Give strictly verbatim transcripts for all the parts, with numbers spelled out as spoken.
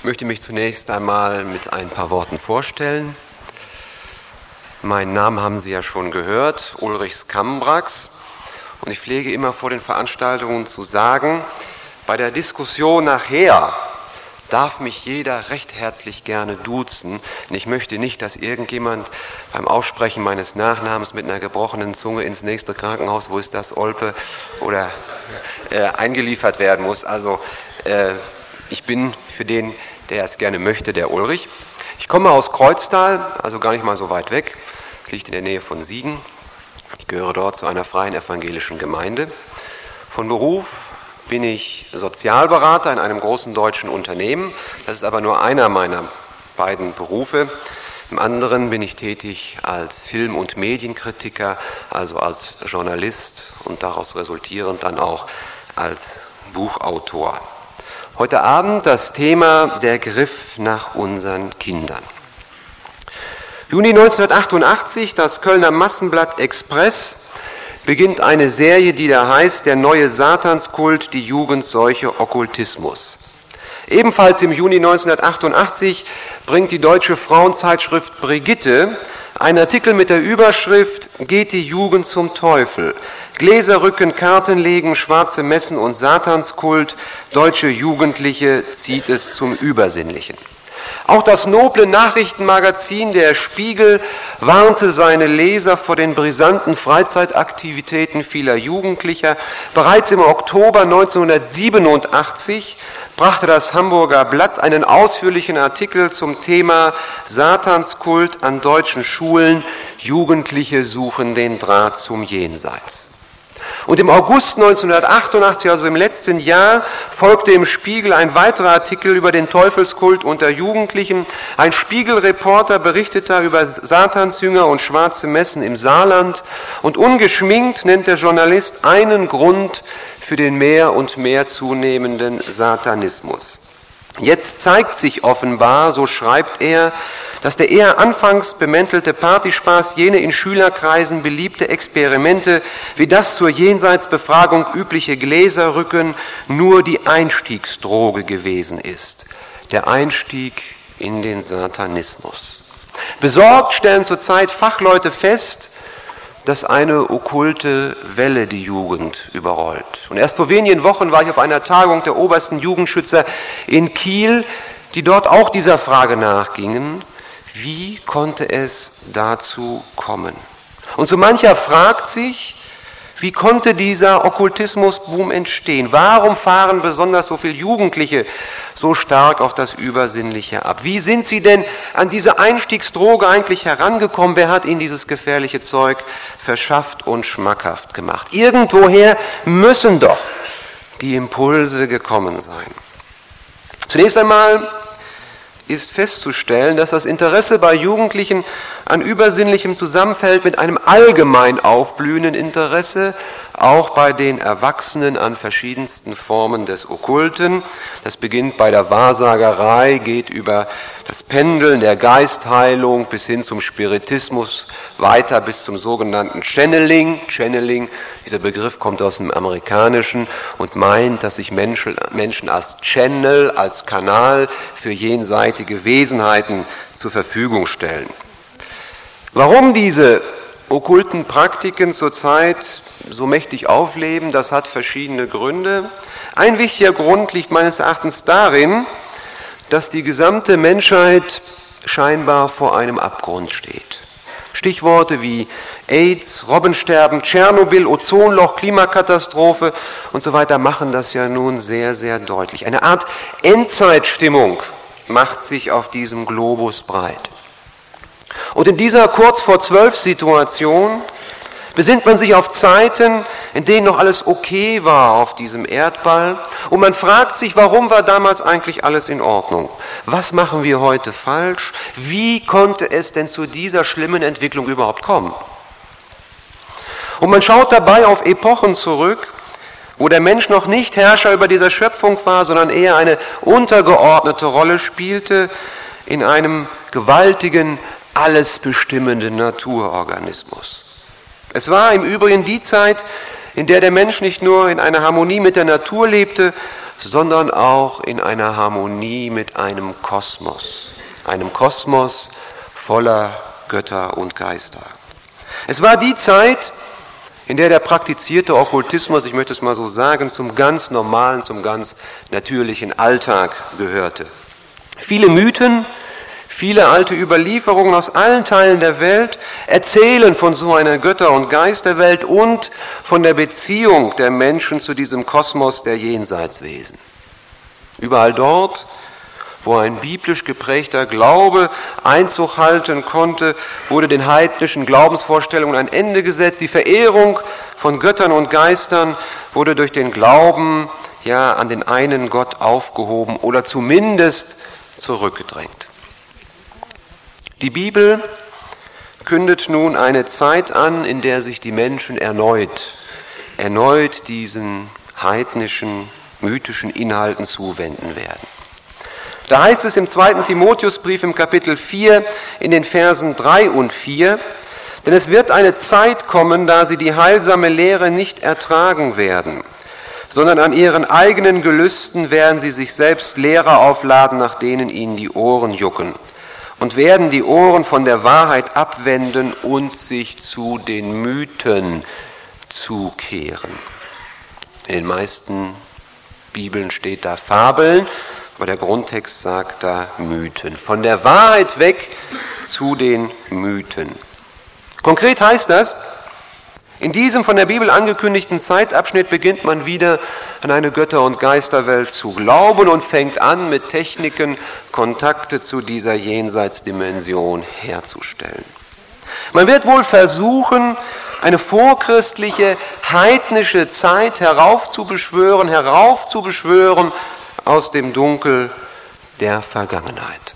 möchte mich zunächst einmal mit ein paar Worten vorstellen. Meinen Namen haben Sie ja schon gehört, Ulrich Skambrax. Und ich pflege immer vor den Veranstaltungen zu sagen, bei der Diskussion nachher darf mich jeder recht herzlich gerne duzen. Und ich möchte nicht, dass irgendjemand beim Aussprechen meines Nachnamens mit einer gebrochenen Zunge ins nächste Krankenhaus, wo ist das, Olpe, oder äh, eingeliefert werden muss. Also äh, ich bin für den, der es gerne möchte, der Ulrich. Ich komme aus Kreuztal, also gar nicht mal so weit weg. Es liegt in der Nähe von Siegen. Ich gehöre dort zu einer freien evangelischen Gemeinde. Von Beruf bin ich Sozialberater in einem großen deutschen Unternehmen. Das ist aber nur einer meiner beiden Berufe. Im anderen bin ich tätig als Film- und Medienkritiker, also als Journalist und daraus resultierend dann auch als Buchautor. Heute Abend das Thema der Griff nach unseren Kindern. Juni neunzehnhundertachtundachtzig, das Kölner Massenblatt Express beginnt eine Serie, die da heißt, der neue Satanskult, die Jugendseuche Okkultismus. Ebenfalls im Juni neunzehnhundertachtundachtzig bringt die deutsche Frauenzeitschrift Brigitte einen Artikel mit der Überschrift Geht die Jugend zum Teufel? Gläser rücken, Karten legen, schwarze Messen und Satanskult, deutsche Jugendliche zieht es zum Übersinnlichen. Auch das noble Nachrichtenmagazin Der Spiegel warnte seine Leser vor den brisanten Freizeitaktivitäten vieler Jugendlicher. Bereits im Oktober neunzehnhundertsiebenundachtzig brachte das Hamburger Blatt einen ausführlichen Artikel zum Thema Satanskult an deutschen Schulen. Jugendliche suchen den Draht zum Jenseits. Und im August neunzehnhundertachtundachtzig, also im letzten Jahr, folgte im Spiegel ein weiterer Artikel über den Teufelskult unter Jugendlichen. Ein Spiegelreporter berichtete über Satansjünger und schwarze Messen im Saarland. Und ungeschminkt nennt der Journalist einen Grund für den mehr und mehr zunehmenden Satanismus. Jetzt zeigt sich offenbar, so schreibt er, dass der eher anfangs bemäntelte Partyspaß jene in Schülerkreisen beliebte Experimente wie das zur Jenseitsbefragung übliche Gläserrücken nur die Einstiegsdroge gewesen ist. Der Einstieg in den Satanismus. Besorgt stellen zurzeit Fachleute fest, dass eine okkulte Welle die Jugend überrollt. Und erst vor wenigen Wochen war ich auf einer Tagung der obersten Jugendschützer in Kiel, die dort auch dieser Frage nachgingen, wie konnte es dazu kommen? Und so mancher fragt sich, wie konnte dieser Okkultismusboom entstehen? Warum fahren besonders so viele Jugendliche so stark auf das Übersinnliche ab? Wie sind sie denn an diese Einstiegsdroge eigentlich herangekommen? Wer hat ihnen dieses gefährliche Zeug verschafft und schmackhaft gemacht? Irgendwoher müssen doch die Impulse gekommen sein. Zunächst einmal ist festzustellen, dass das Interesse bei Jugendlichen an Übersinnlichem zusammenfällt mit einem allgemein aufblühenden Interesse, auch bei den Erwachsenen an verschiedensten Formen des Okkulten. Das beginnt bei der Wahrsagerei, geht über das Pendeln der Geistheilung bis hin zum Spiritismus, weiter bis zum sogenannten Channeling. Channeling, dieser Begriff kommt aus dem Amerikanischen und meint, dass sich Menschen, Menschen als Channel, als Kanal für jenseitige Wesenheiten zur Verfügung stellen. Warum diese okkulten Praktiken zurzeit so mächtig aufleben, das hat verschiedene Gründe. Ein wichtiger Grund liegt meines Erachtens darin, dass die gesamte Menschheit scheinbar vor einem Abgrund steht. Stichworte wie AIDS, Robbensterben, Tschernobyl, Ozonloch, Klimakatastrophe und so weiter machen das ja nun sehr, sehr deutlich. Eine Art Endzeitstimmung macht sich auf diesem Globus breit. Und in dieser kurz vor zwölf Situation besinnt man sich auf Zeiten, in denen noch alles okay war auf diesem Erdball. Und man fragt sich, warum war damals eigentlich alles in Ordnung? Was machen wir heute falsch? Wie konnte es denn zu dieser schlimmen Entwicklung überhaupt kommen? Und man schaut dabei auf Epochen zurück, wo der Mensch noch nicht Herrscher über dieser Schöpfung war, sondern eher eine untergeordnete Rolle spielte in einem gewaltigen, alles bestimmenden Naturorganismus. Es war im Übrigen die Zeit, in der der Mensch nicht nur in einer Harmonie mit der Natur lebte, sondern auch in einer Harmonie mit einem Kosmos, einem Kosmos voller Götter und Geister. Es war die Zeit, in der der praktizierte Okkultismus, ich möchte es mal so sagen, zum ganz normalen, zum ganz natürlichen Alltag gehörte. Viele Mythen, viele alte Überlieferungen aus allen Teilen der Welt erzählen von so einer Götter- und Geisterwelt und von der Beziehung der Menschen zu diesem Kosmos der Jenseitswesen. Überall dort, wo ein biblisch geprägter Glaube Einzug halten konnte, wurde den heidnischen Glaubensvorstellungen ein Ende gesetzt. Die Verehrung von Göttern und Geistern wurde durch den Glauben ja, an den einen Gott aufgehoben oder zumindest zurückgedrängt. Die Bibel kündet nun eine Zeit an, in der sich die Menschen erneut, erneut diesen heidnischen, mythischen Inhalten zuwenden werden. Da heißt es im zweiten Timotheusbrief im Kapitel vier in den Versen drei und vier, denn es wird eine Zeit kommen, da sie die heilsame Lehre nicht ertragen werden, sondern an ihren eigenen Gelüsten werden sie sich selbst Lehrer aufladen, nach denen ihnen die Ohren jucken, und werden die Ohren von der Wahrheit abwenden und sich zu den Mythen zukehren. In den meisten Bibeln steht da Fabeln, aber der Grundtext sagt da Mythen. Von der Wahrheit weg zu den Mythen. Konkret heißt das, in diesem von der Bibel angekündigten Zeitabschnitt beginnt man wieder an eine Götter- und Geisterwelt zu glauben und fängt an, mit Techniken Kontakte zu dieser Jenseitsdimension herzustellen. Man wird wohl versuchen, eine vorchristliche, heidnische Zeit heraufzubeschwören, heraufzubeschwören aus dem Dunkel der Vergangenheit.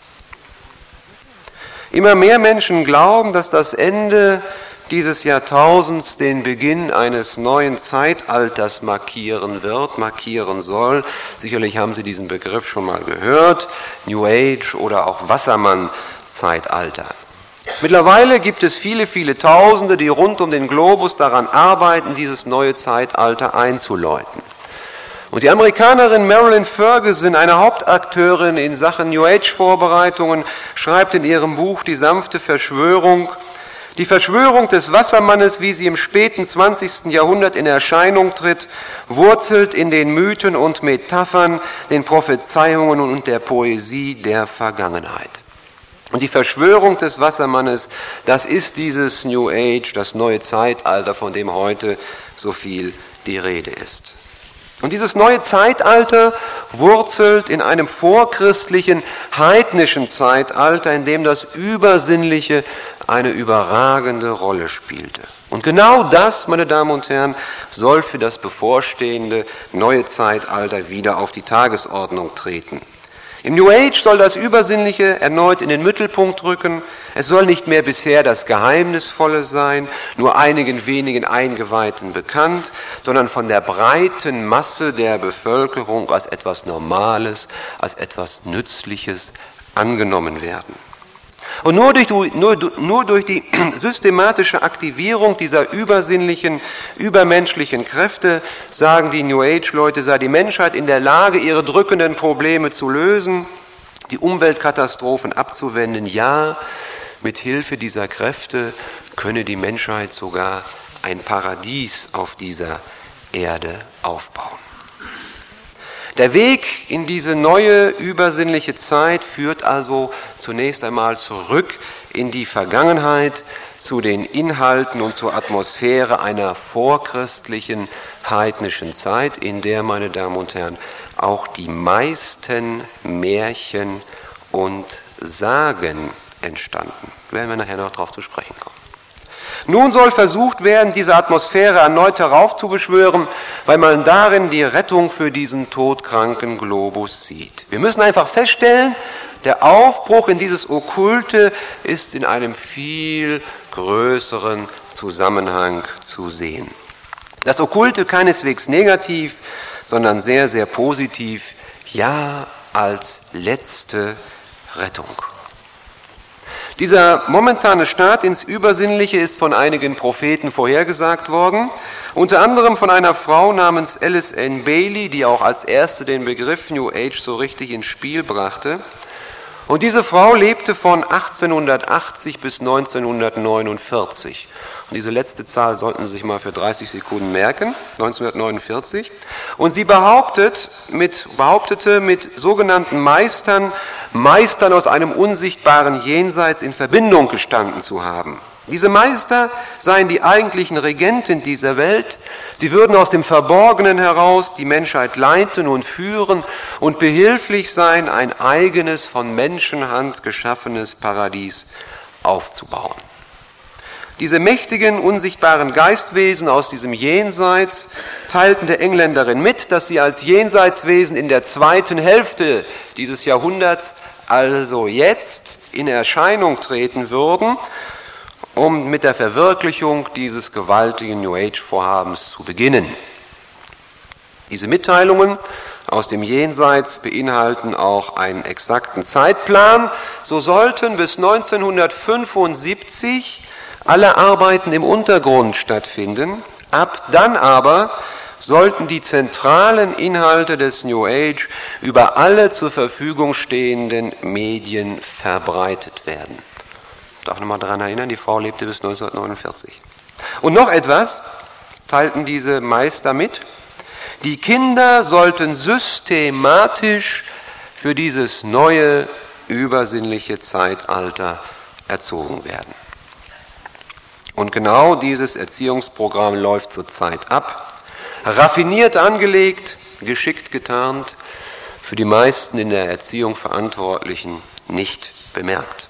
Immer mehr Menschen glauben, dass das Ende dieses Jahrtausends den Beginn eines neuen Zeitalters markieren wird, markieren soll. Sicherlich haben Sie diesen Begriff schon mal gehört, New Age oder auch Wassermann-Zeitalter. Mittlerweile gibt es viele, viele Tausende, die rund um den Globus daran arbeiten, dieses neue Zeitalter einzuläuten. Und die Amerikanerin Marilyn Ferguson, eine Hauptakteurin in Sachen New Age-Vorbereitungen, schreibt in ihrem Buch Die sanfte Verschwörung, die Verschwörung des Wassermannes, wie sie im späten zwanzigsten Jahrhundert in Erscheinung tritt, wurzelt in den Mythen und Metaphern, den Prophezeiungen und der Poesie der Vergangenheit. Und die Verschwörung des Wassermannes, das ist dieses New Age, das neue Zeitalter, von dem heute so viel die Rede ist. Und dieses neue Zeitalter wurzelt in einem vorchristlichen, heidnischen Zeitalter, in dem das Übersinnliche eine überragende Rolle spielte. Und genau das, meine Damen und Herren, soll für das bevorstehende neue Zeitalter wieder auf die Tagesordnung treten. Im New Age soll das Übersinnliche erneut in den Mittelpunkt rücken. Es soll nicht mehr bisher das Geheimnisvolle sein, nur einigen wenigen Eingeweihten bekannt, sondern von der breiten Masse der Bevölkerung als etwas Normales, als etwas Nützliches angenommen werden. Und nur durch, nur, nur durch die systematische Aktivierung dieser übersinnlichen, übermenschlichen Kräfte, sagen die New Age-Leute, sei die Menschheit in der Lage, ihre drückenden Probleme zu lösen, die Umweltkatastrophen abzuwenden. Ja, mit Hilfe dieser Kräfte könne die Menschheit sogar ein Paradies auf dieser Erde aufbauen. Der Weg in diese neue übersinnliche Zeit führt also zunächst einmal zurück in die Vergangenheit, zu den Inhalten und zur Atmosphäre einer vorchristlichen heidnischen Zeit, in der, meine Damen und Herren, auch die meisten Märchen und Sagen entstanden. Werden wir nachher noch darauf zu sprechen kommen. Nun soll versucht werden, diese Atmosphäre erneut heraufzubeschwören, weil man darin die Rettung für diesen todkranken Globus sieht. Wir müssen einfach feststellen, der Aufbruch in dieses Okkulte ist in einem viel größeren Zusammenhang zu sehen. Das Okkulte keineswegs negativ, sondern sehr, sehr positiv, ja als letzte Rettung. Dieser momentane Start ins Übersinnliche ist von einigen Propheten vorhergesagt worden, unter anderem von einer Frau namens Alice N. Bailey, die auch als erste den Begriff New Age so richtig ins Spiel brachte. Und diese Frau lebte von achtzehnhundertachtzig bis neunzehnhundertneunundvierzig. Und diese letzte Zahl sollten Sie sich mal für dreißig Sekunden merken, neunzehnhundertneunundvierzig. Und sie behauptet mit, behauptete mit sogenannten Meistern, Meistern aus einem unsichtbaren Jenseits in Verbindung gestanden zu haben. Diese Meister seien die eigentlichen Regenten dieser Welt. Sie würden aus dem Verborgenen heraus die Menschheit leiten und führen und behilflich sein, ein eigenes, von Menschenhand geschaffenes Paradies aufzubauen. Diese mächtigen, unsichtbaren Geistwesen aus diesem Jenseits teilten der Engländerin mit, dass sie als Jenseitswesen in der zweiten Hälfte dieses Jahrhunderts, also jetzt, in Erscheinung treten würden, um mit der Verwirklichung dieses gewaltigen New Age-Vorhabens zu beginnen. Diese Mitteilungen aus dem Jenseits beinhalten auch einen exakten Zeitplan. So sollten bis neunzehnhundertfünfundsiebzig alle Arbeiten im Untergrund stattfinden. Ab dann aber sollten die zentralen Inhalte des New Age über alle zur Verfügung stehenden Medien verbreitet werden. Ich darf nochmal daran erinnern, die Frau lebte bis neunzehnhundertneunundvierzig. Und noch etwas teilten diese Meister mit. Die Kinder sollten systematisch für dieses neue, übersinnliche Zeitalter erzogen werden. Und genau dieses Erziehungsprogramm läuft zurzeit ab, raffiniert angelegt, geschickt getarnt, für die meisten in der Erziehung Verantwortlichen nicht bemerkt.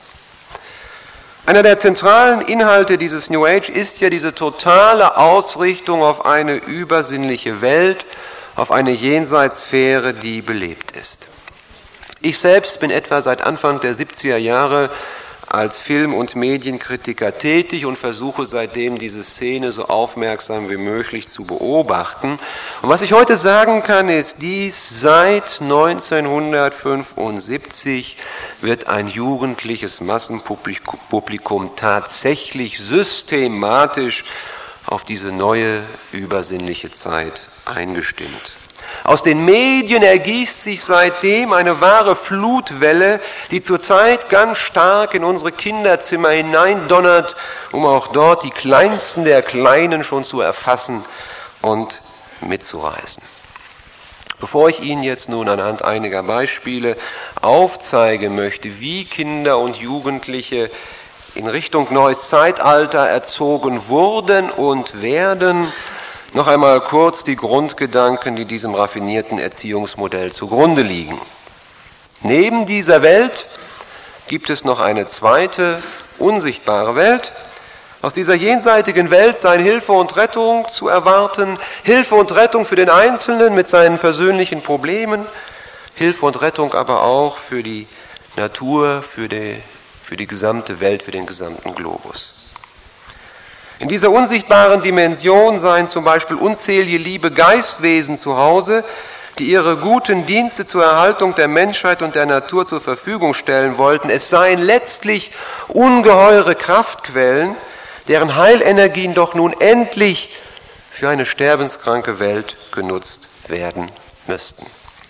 Einer der zentralen Inhalte dieses New Age ist ja diese totale Ausrichtung auf eine übersinnliche Welt, auf eine Jenseitssphäre, die belebt ist. Ich selbst bin etwa seit Anfang der siebziger Jahre als Film- und Medienkritiker tätig und versuche seitdem diese Szene so aufmerksam wie möglich zu beobachten. Und was ich heute sagen kann, ist dies: Seit neunzehnhundertfünfundsiebzig wird ein jugendliches Massenpublikum tatsächlich systematisch auf diese neue übersinnliche Zeit eingestimmt. Aus den Medien ergießt sich seitdem eine wahre Flutwelle, die zurzeit ganz stark in unsere Kinderzimmer hineindonnert, um auch dort die Kleinsten der Kleinen schon zu erfassen und mitzureißen. Bevor ich Ihnen jetzt nun anhand einiger Beispiele aufzeigen möchte, wie Kinder und Jugendliche in Richtung neues Zeitalter erzogen wurden und werden, noch einmal kurz die Grundgedanken, die diesem raffinierten Erziehungsmodell zugrunde liegen. Neben dieser Welt gibt es noch eine zweite, unsichtbare Welt. Aus dieser jenseitigen Welt seien Hilfe und Rettung zu erwarten, Hilfe und Rettung für den Einzelnen mit seinen persönlichen Problemen, Hilfe und Rettung aber auch für die Natur, für die, für die gesamte Welt, für den gesamten Globus. In dieser unsichtbaren Dimension seien zum Beispiel unzählige liebe Geistwesen zu Hause, die ihre guten Dienste zur Erhaltung der Menschheit und der Natur zur Verfügung stellen wollten. Es seien letztlich ungeheure Kraftquellen, deren Heilenergien doch nun endlich für eine sterbenskranke Welt genutzt werden müssten.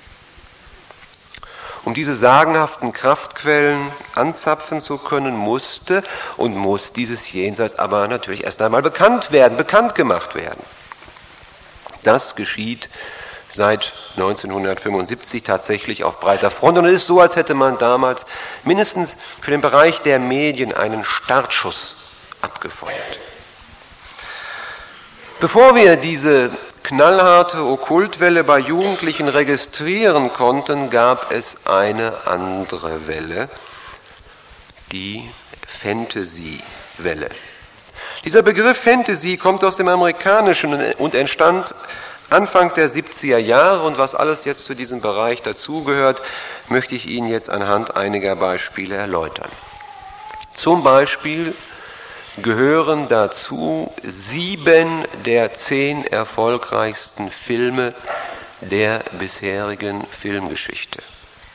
Um diese sagenhaften Kraftquellen anzapfen zu können, musste und muss dieses Jenseits aber natürlich erst einmal bekannt werden, bekannt gemacht werden. Das geschieht seit neunzehnhundertfünfundsiebzig tatsächlich auf breiter Front und es ist so, als hätte man damals mindestens für den Bereich der Medien einen Startschuss abgefeuert. Bevor wir diese knallharte Okkultwelle bei Jugendlichen registrieren konnten, gab es eine andere Welle, die Fantasy-Welle. Dieser Begriff Fantasy kommt aus dem Amerikanischen und entstand Anfang der siebziger Jahre, und was alles jetzt zu diesem Bereich dazugehört, möchte ich Ihnen jetzt anhand einiger Beispiele erläutern. Zum Beispiel gehören dazu sieben der zehn erfolgreichsten Filme der bisherigen Filmgeschichte.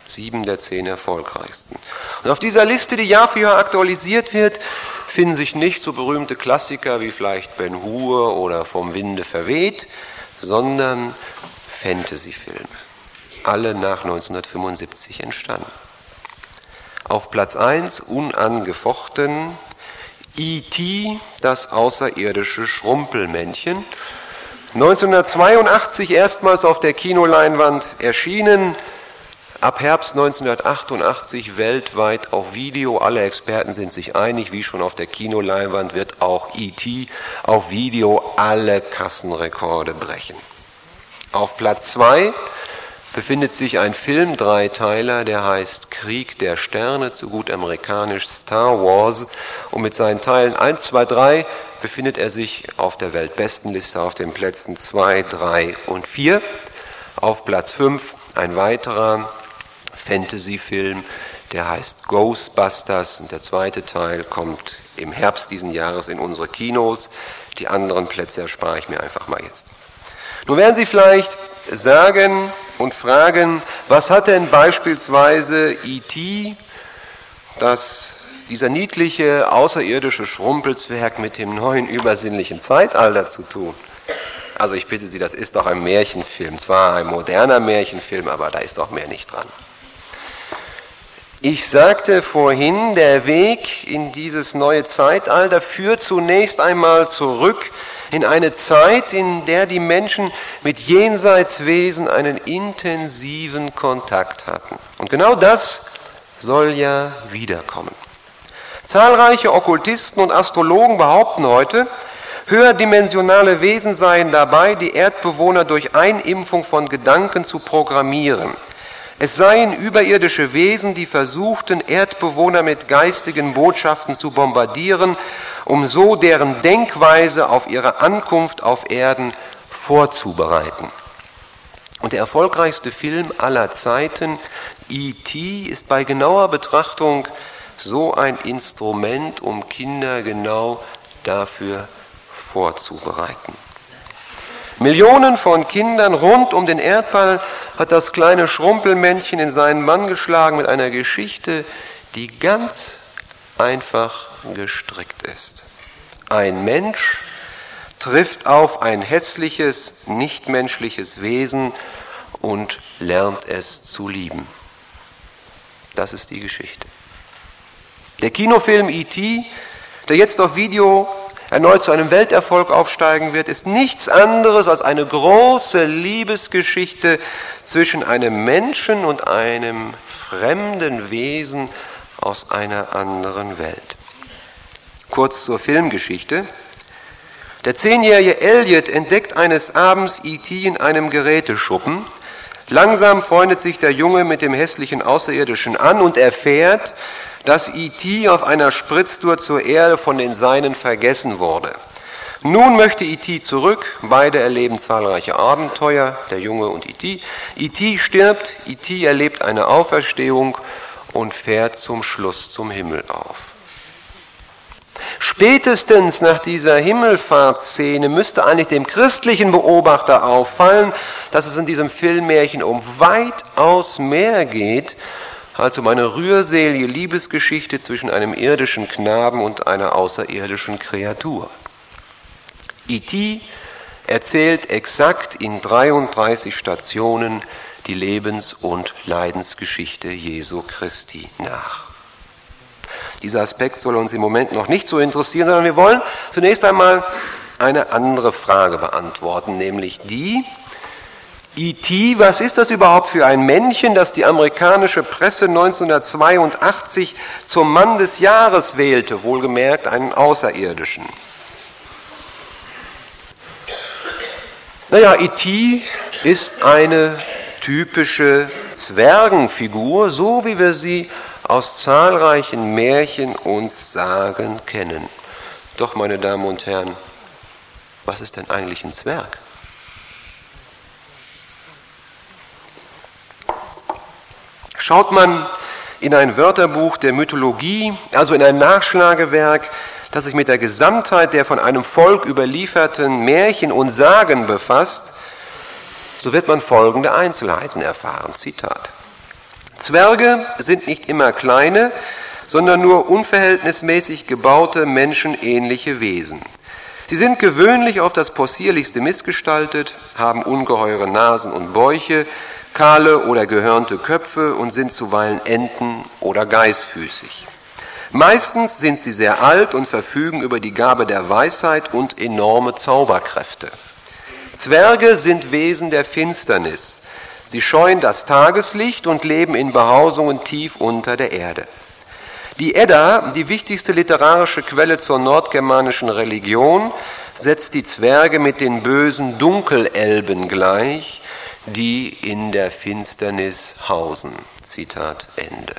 Sieben der zehn erfolgreichsten. Und auf dieser Liste, die Jahr für Jahr aktualisiert wird, finden sich nicht so berühmte Klassiker wie vielleicht Ben Hur oder Vom Winde verweht, sondern Fantasyfilme. Alle nach neunzehnhundertfünfundsiebzig entstanden. Auf Platz eins, unangefochten, E T, das außerirdische Schrumpelmännchen. neunzehnhundertzweiundachtzig erstmals auf der Kinoleinwand erschienen, ab Herbst neunzehnhundertachtundachtzig weltweit auf Video. Alle Experten sind sich einig, wie schon auf der Kinoleinwand wird auch E T auf Video alle Kassenrekorde brechen. Auf Platz zwei befindet sich ein Film-Dreiteiler, der heißt Krieg der Sterne, zu gut amerikanisch Star Wars. Und mit seinen Teilen eins, zwei, drei befindet er sich auf der Weltbestenliste auf den Plätzen zwei, drei und vier. Auf Platz fünf ein weiterer Fantasy-Film, der heißt Ghostbusters. Und der zweite Teil kommt im Herbst diesen Jahres in unsere Kinos. Die anderen Plätze erspare ich mir einfach mal jetzt. Nun werden Sie vielleicht sagen und fragen, was hat denn beispielsweise E T, das, dieser niedliche außerirdische Schrumpelzwerg, mit dem neuen übersinnlichen Zeitalter zu tun? Also ich bitte Sie, das ist doch ein Märchenfilm, zwar ein moderner Märchenfilm, aber da ist doch mehr nicht dran. Ich sagte vorhin, der Weg in dieses neue Zeitalter führt zunächst einmal zurück in eine Zeit, in der die Menschen mit Jenseitswesen einen intensiven Kontakt hatten. Und genau das soll ja wiederkommen. Zahlreiche Okkultisten und Astrologen behaupten heute, höherdimensionale Wesen seien dabei, die Erdbewohner durch Einimpfung von Gedanken zu programmieren. Es seien überirdische Wesen, die versuchten, Erdbewohner mit geistigen Botschaften zu bombardieren, um so deren Denkweise auf ihre Ankunft auf Erden vorzubereiten. Und der erfolgreichste Film aller Zeiten, E T, ist bei genauer Betrachtung so ein Instrument, um Kinder genau dafür vorzubereiten. Millionen von Kindern rund um den Erdball hat das kleine Schrumpelmännchen in seinen Bann geschlagen mit einer Geschichte, die ganz einfach gestrickt ist. Ein Mensch trifft auf ein hässliches, nichtmenschliches Wesen und lernt es zu lieben. Das ist die Geschichte. Der Kinofilm E T, der jetzt auf Video erneut zu einem Welterfolg aufsteigen wird, ist nichts anderes als eine große Liebesgeschichte zwischen einem Menschen und einem fremden Wesen aus einer anderen Welt. Kurz zur Filmgeschichte. Der zehnjährige Elliot entdeckt eines Abends E T in einem Geräteschuppen. Langsam freundet sich der Junge mit dem hässlichen Außerirdischen an und erfährt, dass E T auf einer Spritztour zur Erde von den Seinen vergessen wurde. Nun möchte E T zurück, beide erleben zahlreiche Abenteuer, der Junge und E T. E T stirbt, E T erlebt eine Auferstehung und fährt zum Schluss zum Himmel auf. Spätestens nach dieser Himmelfahrtsszene müsste eigentlich dem christlichen Beobachter auffallen, dass es in diesem Filmmärchen um weitaus mehr geht, als um eine rührselige Liebesgeschichte zwischen einem irdischen Knaben und einer außerirdischen Kreatur. E T erzählt exakt in dreiunddreißig Stationen die Lebens- und Leidensgeschichte Jesu Christi nach. Dieser Aspekt soll uns im Moment noch nicht so interessieren, sondern wir wollen zunächst einmal eine andere Frage beantworten, nämlich die: E T, was ist das überhaupt für ein Männchen, das die amerikanische Presse neunzehnhundertzweiundachtzig zum Mann des Jahres wählte, wohlgemerkt einen Außerirdischen? Naja, E T ist eine typische Zwergenfigur, so wie wir sie aus zahlreichen Märchen und Sagen kennen. Doch, meine Damen und Herren, was ist denn eigentlich ein Zwerg? Schaut man in ein Wörterbuch der Mythologie, also in ein Nachschlagewerk, das sich mit der Gesamtheit der von einem Volk überlieferten Märchen und Sagen befasst, so wird man folgende Einzelheiten erfahren. Zitat: Zwerge sind nicht immer kleine, sondern nur unverhältnismäßig gebaute, menschenähnliche Wesen. Sie sind gewöhnlich auf das Possierlichste missgestaltet, haben ungeheure Nasen und Bäuche, kahle oder gehörnte Köpfe und sind zuweilen enten- oder geißfüßig. Meistens sind sie sehr alt und verfügen über die Gabe der Weisheit und enorme Zauberkräfte. Zwerge sind Wesen der Finsternis. Sie scheuen das Tageslicht und leben in Behausungen tief unter der Erde. Die Edda, die wichtigste literarische Quelle zur nordgermanischen Religion, setzt die Zwerge mit den bösen Dunkelelben gleich, die in der Finsternis hausen. Zitat Ende.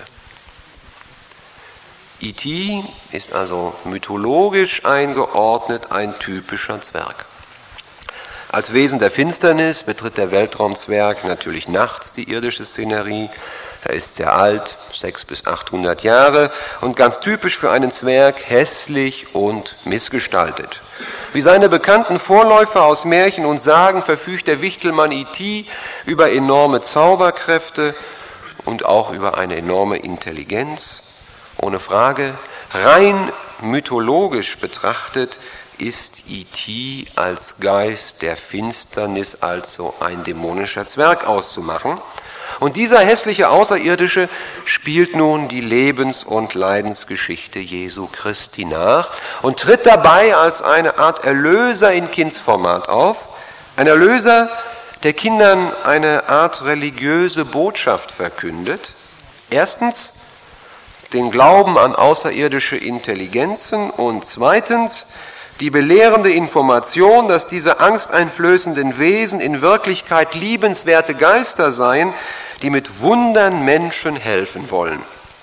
E T ist also mythologisch eingeordnet ein typischer Zwerg. Als Wesen der Finsternis betritt der Weltraumzwerg natürlich nachts die irdische Szenerie. Er ist sehr alt, sechshundert bis achthundert Jahre und ganz typisch für einen Zwerg, hässlich und missgestaltet. Wie seine bekannten Vorläufer aus Märchen und Sagen verfügt der Wichtelmann E T über enorme Zauberkräfte und auch über eine enorme Intelligenz. Ohne Frage, rein mythologisch betrachtet ist E T als Geist der Finsternis, also ein dämonischer Zwerg, auszumachen. Und dieser hässliche Außerirdische spielt nun die Lebens- und Leidensgeschichte Jesu Christi nach und tritt dabei als eine Art Erlöser in Kindsformat auf. Ein Erlöser, der Kindern eine Art religiöse Botschaft verkündet. Erstens den Glauben an außerirdische Intelligenzen und zweitens die belehrende Information, dass diese angsteinflößenden Wesen in Wirklichkeit liebenswerte Geister seien, die mit Wundern Menschen helfen wollen.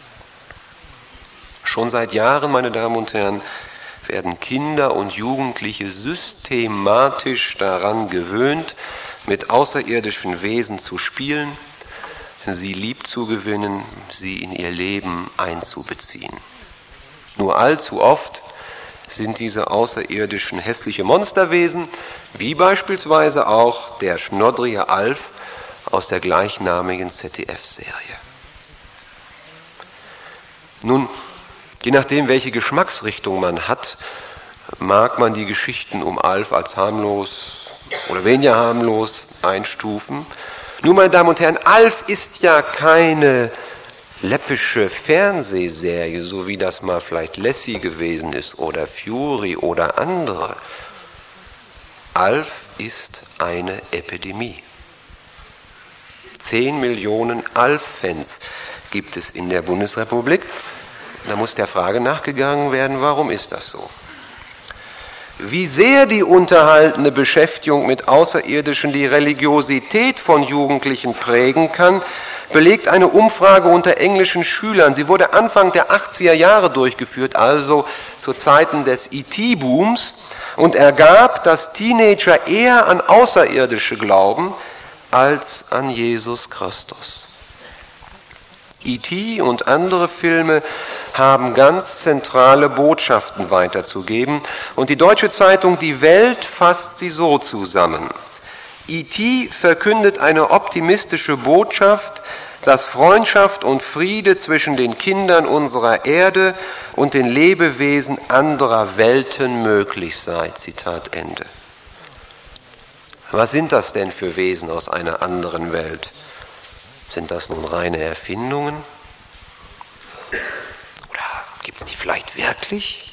Schon seit Jahren, meine Damen und Herren, werden Kinder und Jugendliche systematisch daran gewöhnt, mit außerirdischen Wesen zu spielen, sie lieb zu gewinnen, sie in ihr Leben einzubeziehen. Nur allzu oft sind diese außerirdischen hässliche Monsterwesen, wie beispielsweise auch der schnoddrige Alf aus der gleichnamigen Z D F-Serie. Nun, je nachdem, welche Geschmacksrichtung man hat, mag man die Geschichten um Alf als harmlos oder weniger harmlos einstufen. Nun, meine Damen und Herren, Alf ist ja keine läppische Fernsehserie, so wie das mal vielleicht Lassie gewesen ist oder Fury oder andere. Alf ist eine Epidemie. Zehn Millionen Alf-Fans gibt es in der Bundesrepublik. Da muss der Frage nachgegangen werden, warum ist das so? Wie sehr die unterhaltende Beschäftigung mit Außerirdischen die Religiosität von Jugendlichen prägen kann, belegt eine Umfrage unter englischen Schülern. Sie wurde Anfang der achtziger Jahre durchgeführt, also zu Zeiten des E T-Booms, und ergab, dass Teenager eher an Außerirdische glauben als an Jesus Christus. E T und andere Filme haben ganz zentrale Botschaften weiterzugeben und die deutsche Zeitung Die Welt fasst sie so zusammen. E T verkündet eine optimistische Botschaft, dass Freundschaft und Friede zwischen den Kindern unserer Erde und den Lebewesen anderer Welten möglich sei. Zitat Ende. Was sind das denn für Wesen aus einer anderen Welt? Sind das nun reine Erfindungen? Oder gibt es die vielleicht wirklich?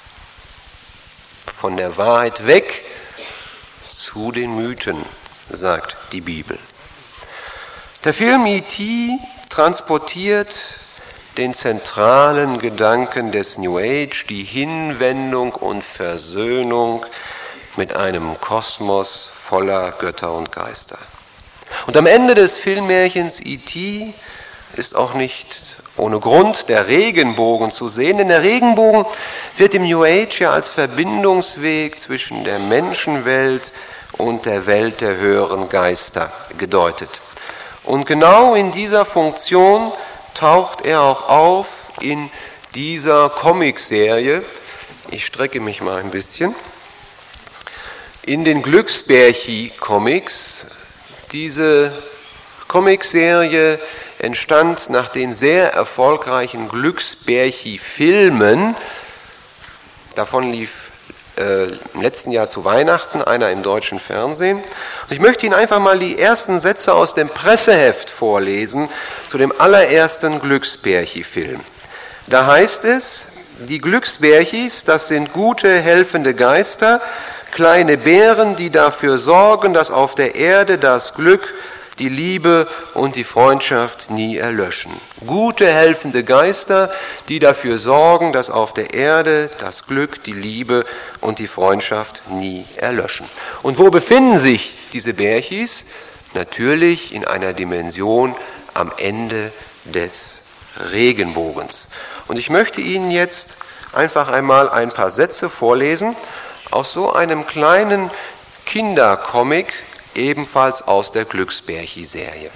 Von der Wahrheit weg zu den Mythen, sagt die Bibel. Der Film E T transportiert den zentralen Gedanken des New Age, die Hinwendung und Versöhnung mit einem Kosmos voller Götter und Geister. Und am Ende des Filmmärchens E T ist auch nicht ohne Grund der Regenbogen zu sehen, denn der Regenbogen wird im New Age ja als Verbindungsweg zwischen der Menschenwelt und der Welt der höheren Geister gedeutet. Und genau in dieser Funktion taucht er auch auf in dieser Comicserie. Ich strecke mich mal ein bisschen. In den Glücksbärchi-Comics. Diese Comicserie entstand nach den sehr erfolgreichen Glücksbärchi-Filmen. Davon lief äh, im letzten Jahr zu Weihnachten einer im deutschen Fernsehen. Und ich möchte Ihnen einfach mal die ersten Sätze aus dem Presseheft vorlesen zu dem allerersten Glücksbärchi-Film. Da heißt es: Die Glücksbärchis, das sind gute, helfende Geister, kleine Bären, die dafür sorgen, dass auf der Erde das Glück, die Liebe und die Freundschaft nie erlöschen. Gute, helfende Geister, die dafür sorgen, dass auf der Erde das Glück, die Liebe und die Freundschaft nie erlöschen. Und wo befinden sich diese Bärchis? Natürlich in einer Dimension am Ende des Regenbogens. Und ich möchte Ihnen jetzt einfach einmal ein paar Sätze vorlesen aus so einem kleinen Kindercomic, ebenfalls aus der Glücksbärchi-Serie.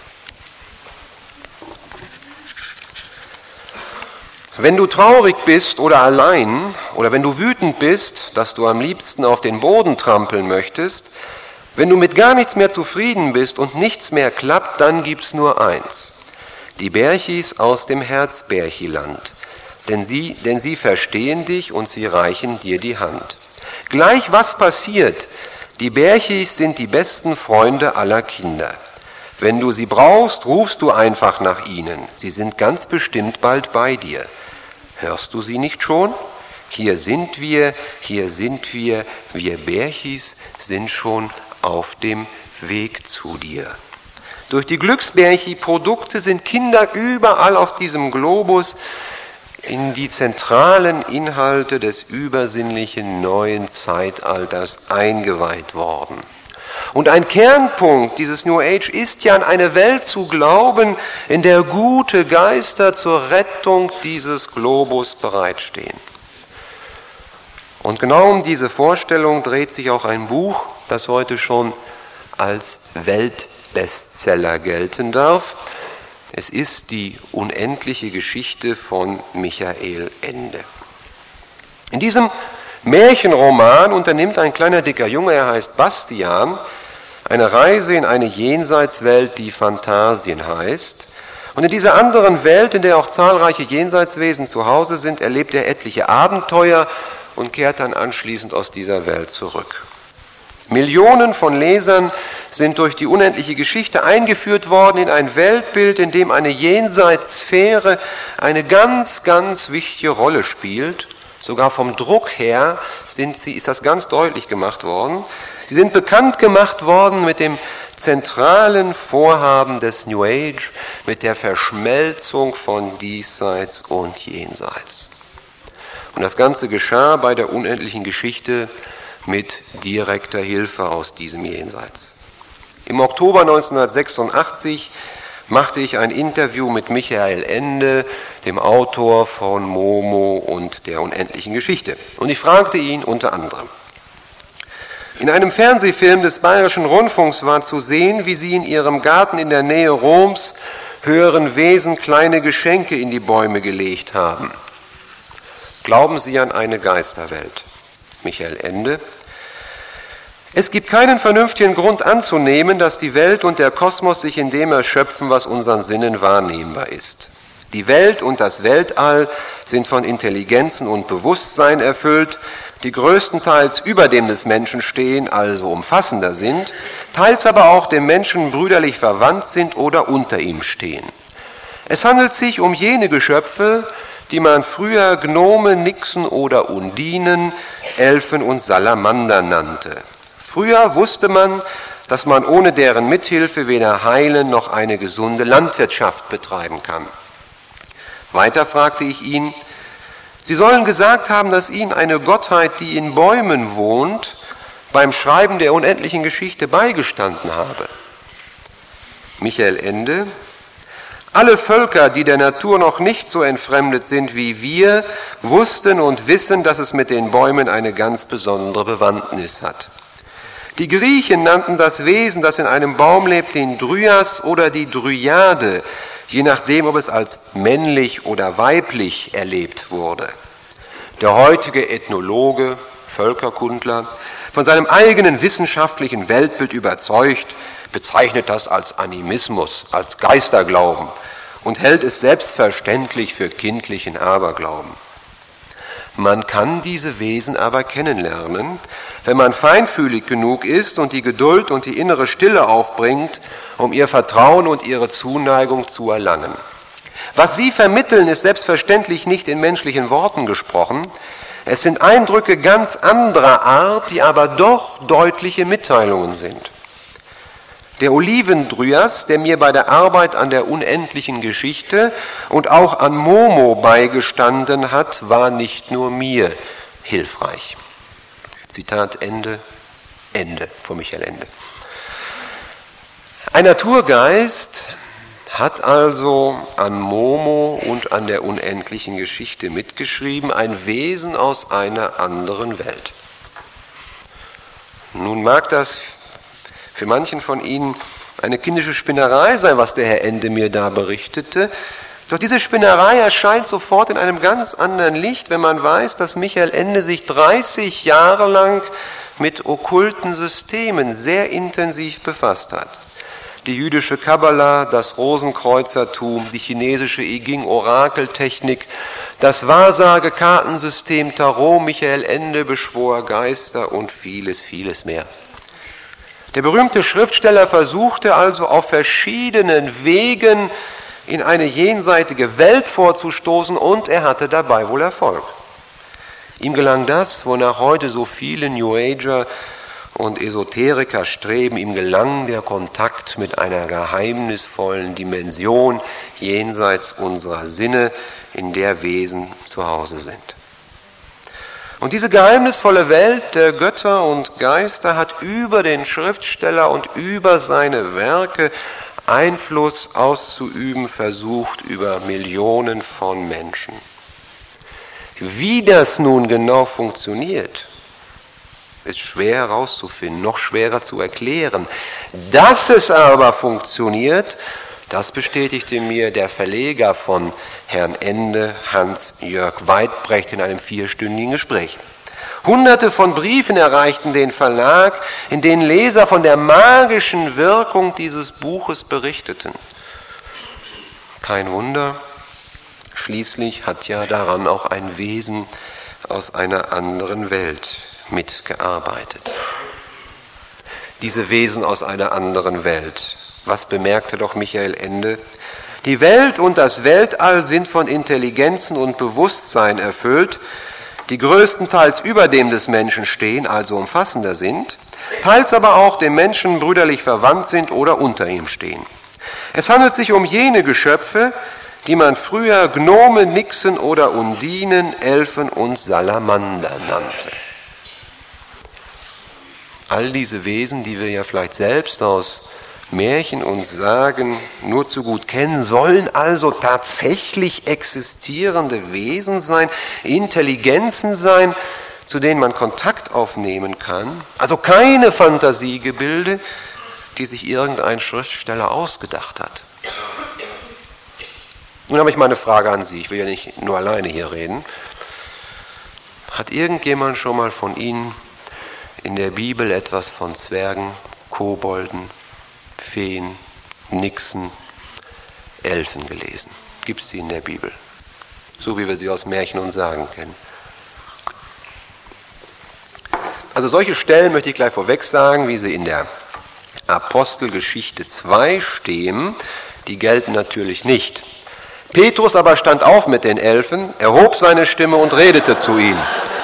Wenn du traurig bist oder allein oder wenn du wütend bist, dass du am liebsten auf den Boden trampeln möchtest, wenn du mit gar nichts mehr zufrieden bist und nichts mehr klappt, dann gibt's nur eins: die Bärchis aus dem Herzbärchiland. Denn sie, denn sie verstehen dich und sie reichen dir die Hand. Gleich was passiert, die Bärchis sind die besten Freunde aller Kinder. Wenn du sie brauchst, rufst du einfach nach ihnen. Sie sind ganz bestimmt bald bei dir. Hörst du sie nicht schon? Hier sind wir, hier sind wir, wir Bärchis sind schon auf dem Weg zu dir. Durch die Glücksbärchi-Produkte sind Kinder überall auf diesem Globus in die zentralen Inhalte des übersinnlichen neuen Zeitalters eingeweiht worden. Und ein Kernpunkt dieses New Age ist ja, an eine Welt zu glauben, in der gute Geister zur Rettung dieses Globus bereitstehen. Und genau um diese Vorstellung dreht sich auch ein Buch, das heute schon als Weltbestseller gelten darf. Es ist die unendliche Geschichte von Michael Ende. In diesem Märchenroman unternimmt ein kleiner dicker Junge, er heißt Bastian, eine Reise in eine Jenseitswelt, die Phantasien heißt. Und in dieser anderen Welt, in der auch zahlreiche Jenseitswesen zu Hause sind, erlebt er etliche Abenteuer und kehrt dann anschließend aus dieser Welt zurück. Millionen von Lesern sind durch die unendliche Geschichte eingeführt worden in ein Weltbild, in dem eine Jenseitssphäre eine ganz, ganz wichtige Rolle spielt. Sogar vom Druck her sind sie, ist das ganz deutlich gemacht worden. Sie sind bekannt gemacht worden mit dem zentralen Vorhaben des New Age, mit der Verschmelzung von Diesseits und Jenseits. Und das Ganze geschah bei der unendlichen Geschichte mit direkter Hilfe aus diesem Jenseits. Im Oktober neunzehnhundertsechsundachtzig machte ich ein Interview mit Michael Ende, dem Autor von Momo und der unendlichen Geschichte. Und ich fragte ihn unter anderem: In einem Fernsehfilm des Bayerischen Rundfunks war zu sehen, wie Sie in Ihrem Garten in der Nähe Roms höheren Wesen kleine Geschenke in die Bäume gelegt haben. Glauben Sie an eine Geisterwelt? Michael Ende: Es gibt keinen vernünftigen Grund anzunehmen, dass die Welt und der Kosmos sich in dem erschöpfen, was unseren Sinnen wahrnehmbar ist. Die Welt und das Weltall sind von Intelligenzen und Bewusstsein erfüllt, die größtenteils über dem des Menschen stehen, also umfassender sind, teils aber auch dem Menschen brüderlich verwandt sind oder unter ihm stehen. Es handelt sich um jene Geschöpfe, die man früher Gnome, Nixen oder Undinen, Elfen und Salamander nannte. Früher wusste man, dass man ohne deren Mithilfe weder heilen noch eine gesunde Landwirtschaft betreiben kann. Weiter fragte ich ihn: Sie sollen gesagt haben, dass Ihnen eine Gottheit, die in Bäumen wohnt, beim Schreiben der unendlichen Geschichte beigestanden habe. Michael Ende: Alle Völker, die der Natur noch nicht so entfremdet sind wie wir, wussten und wissen, dass es mit den Bäumen eine ganz besondere Bewandtnis hat. Die Griechen nannten das Wesen, das in einem Baum lebt, den Dryas oder die Dryade, je nachdem, ob es als männlich oder weiblich erlebt wurde. Der heutige Ethnologe, Völkerkundler, von seinem eigenen wissenschaftlichen Weltbild überzeugt, bezeichnet das als Animismus, als Geisterglauben und hält es selbstverständlich für kindlichen Aberglauben. Man kann diese Wesen aber kennenlernen, wenn man feinfühlig genug ist und die Geduld und die innere Stille aufbringt, um ihr Vertrauen und ihre Zuneigung zu erlangen. Was sie vermitteln, ist selbstverständlich nicht in menschlichen Worten gesprochen. Es sind Eindrücke ganz anderer Art, die aber doch deutliche Mitteilungen sind. Der Olivendryas, der mir bei der Arbeit an der unendlichen Geschichte und auch an Momo beigestanden hat, war nicht nur mir hilfreich. Zitat Ende, Ende von Michael Ende. Ein Naturgeist hat also an Momo und an der unendlichen Geschichte mitgeschrieben, ein Wesen aus einer anderen Welt. Nun mag das für manchen von Ihnen eine kindische Spinnerei sein, was der Herr Ende mir da berichtete. Doch diese Spinnerei erscheint sofort in einem ganz anderen Licht, wenn man weiß, dass Michael Ende sich dreißig Jahre lang mit okkulten Systemen sehr intensiv befasst hat. Die jüdische Kabbala, das Rosenkreuzertum, die chinesische I Ching-Orakeltechnik, das Wahrsage-Kartensystem Tarot, Michael Ende beschwor Geister und vieles, vieles mehr. Der berühmte Schriftsteller versuchte also auf verschiedenen Wegen in eine jenseitige Welt vorzustoßen und er hatte dabei wohl Erfolg. Ihm gelang das, wonach heute so viele New Ager und Esoteriker streben, ihm gelang der Kontakt mit einer geheimnisvollen Dimension jenseits unserer Sinne, in der Wesen zu Hause sind. Und diese geheimnisvolle Welt der Götter und Geister hat über den Schriftsteller und über seine Werke Einfluss auszuüben versucht über Millionen von Menschen. Wie das nun genau funktioniert, ist schwer herauszufinden, noch schwerer zu erklären. Dass es aber funktioniert, das bestätigte mir der Verleger von Herrn Ende, Hans-Jörg Weidbrecht, in einem vierstündigen Gespräch. Hunderte von Briefen erreichten den Verlag, in denen Leser von der magischen Wirkung dieses Buches berichteten. Kein Wunder, schließlich hat ja daran auch ein Wesen aus einer anderen Welt mitgearbeitet. Diese Wesen aus einer anderen Welt. Was bemerkte doch Michael Ende? Die Welt und das Weltall sind von Intelligenzen und Bewusstsein erfüllt, die größtenteils über dem des Menschen stehen, also umfassender sind, teils aber auch dem Menschen brüderlich verwandt sind oder unter ihm stehen. Es handelt sich um jene Geschöpfe, die man früher Gnome, Nixen oder Undinen, Elfen und Salamander nannte. All diese Wesen, die wir ja vielleicht selbst aus Märchen und Sagen nur zu gut kennen, sollen also tatsächlich existierende Wesen sein, Intelligenzen sein, zu denen man Kontakt aufnehmen kann. Also keine Fantasiegebilde, die sich irgendein Schriftsteller ausgedacht hat. Nun habe ich mal eine Frage an Sie, ich will ja nicht nur alleine hier reden. Hat irgendjemand schon mal von Ihnen in der Bibel etwas von Zwergen, Kobolden, Feen, Nixen, Elfen gelesen? Gibt es die in der Bibel? So wie wir sie aus Märchen und Sagen kennen. Also solche Stellen möchte ich gleich vorweg sagen, wie sie in der Apostelgeschichte zwei stehen, die gelten natürlich nicht. Petrus aber stand auf mit den Elfen, erhob seine Stimme und redete zu ihnen.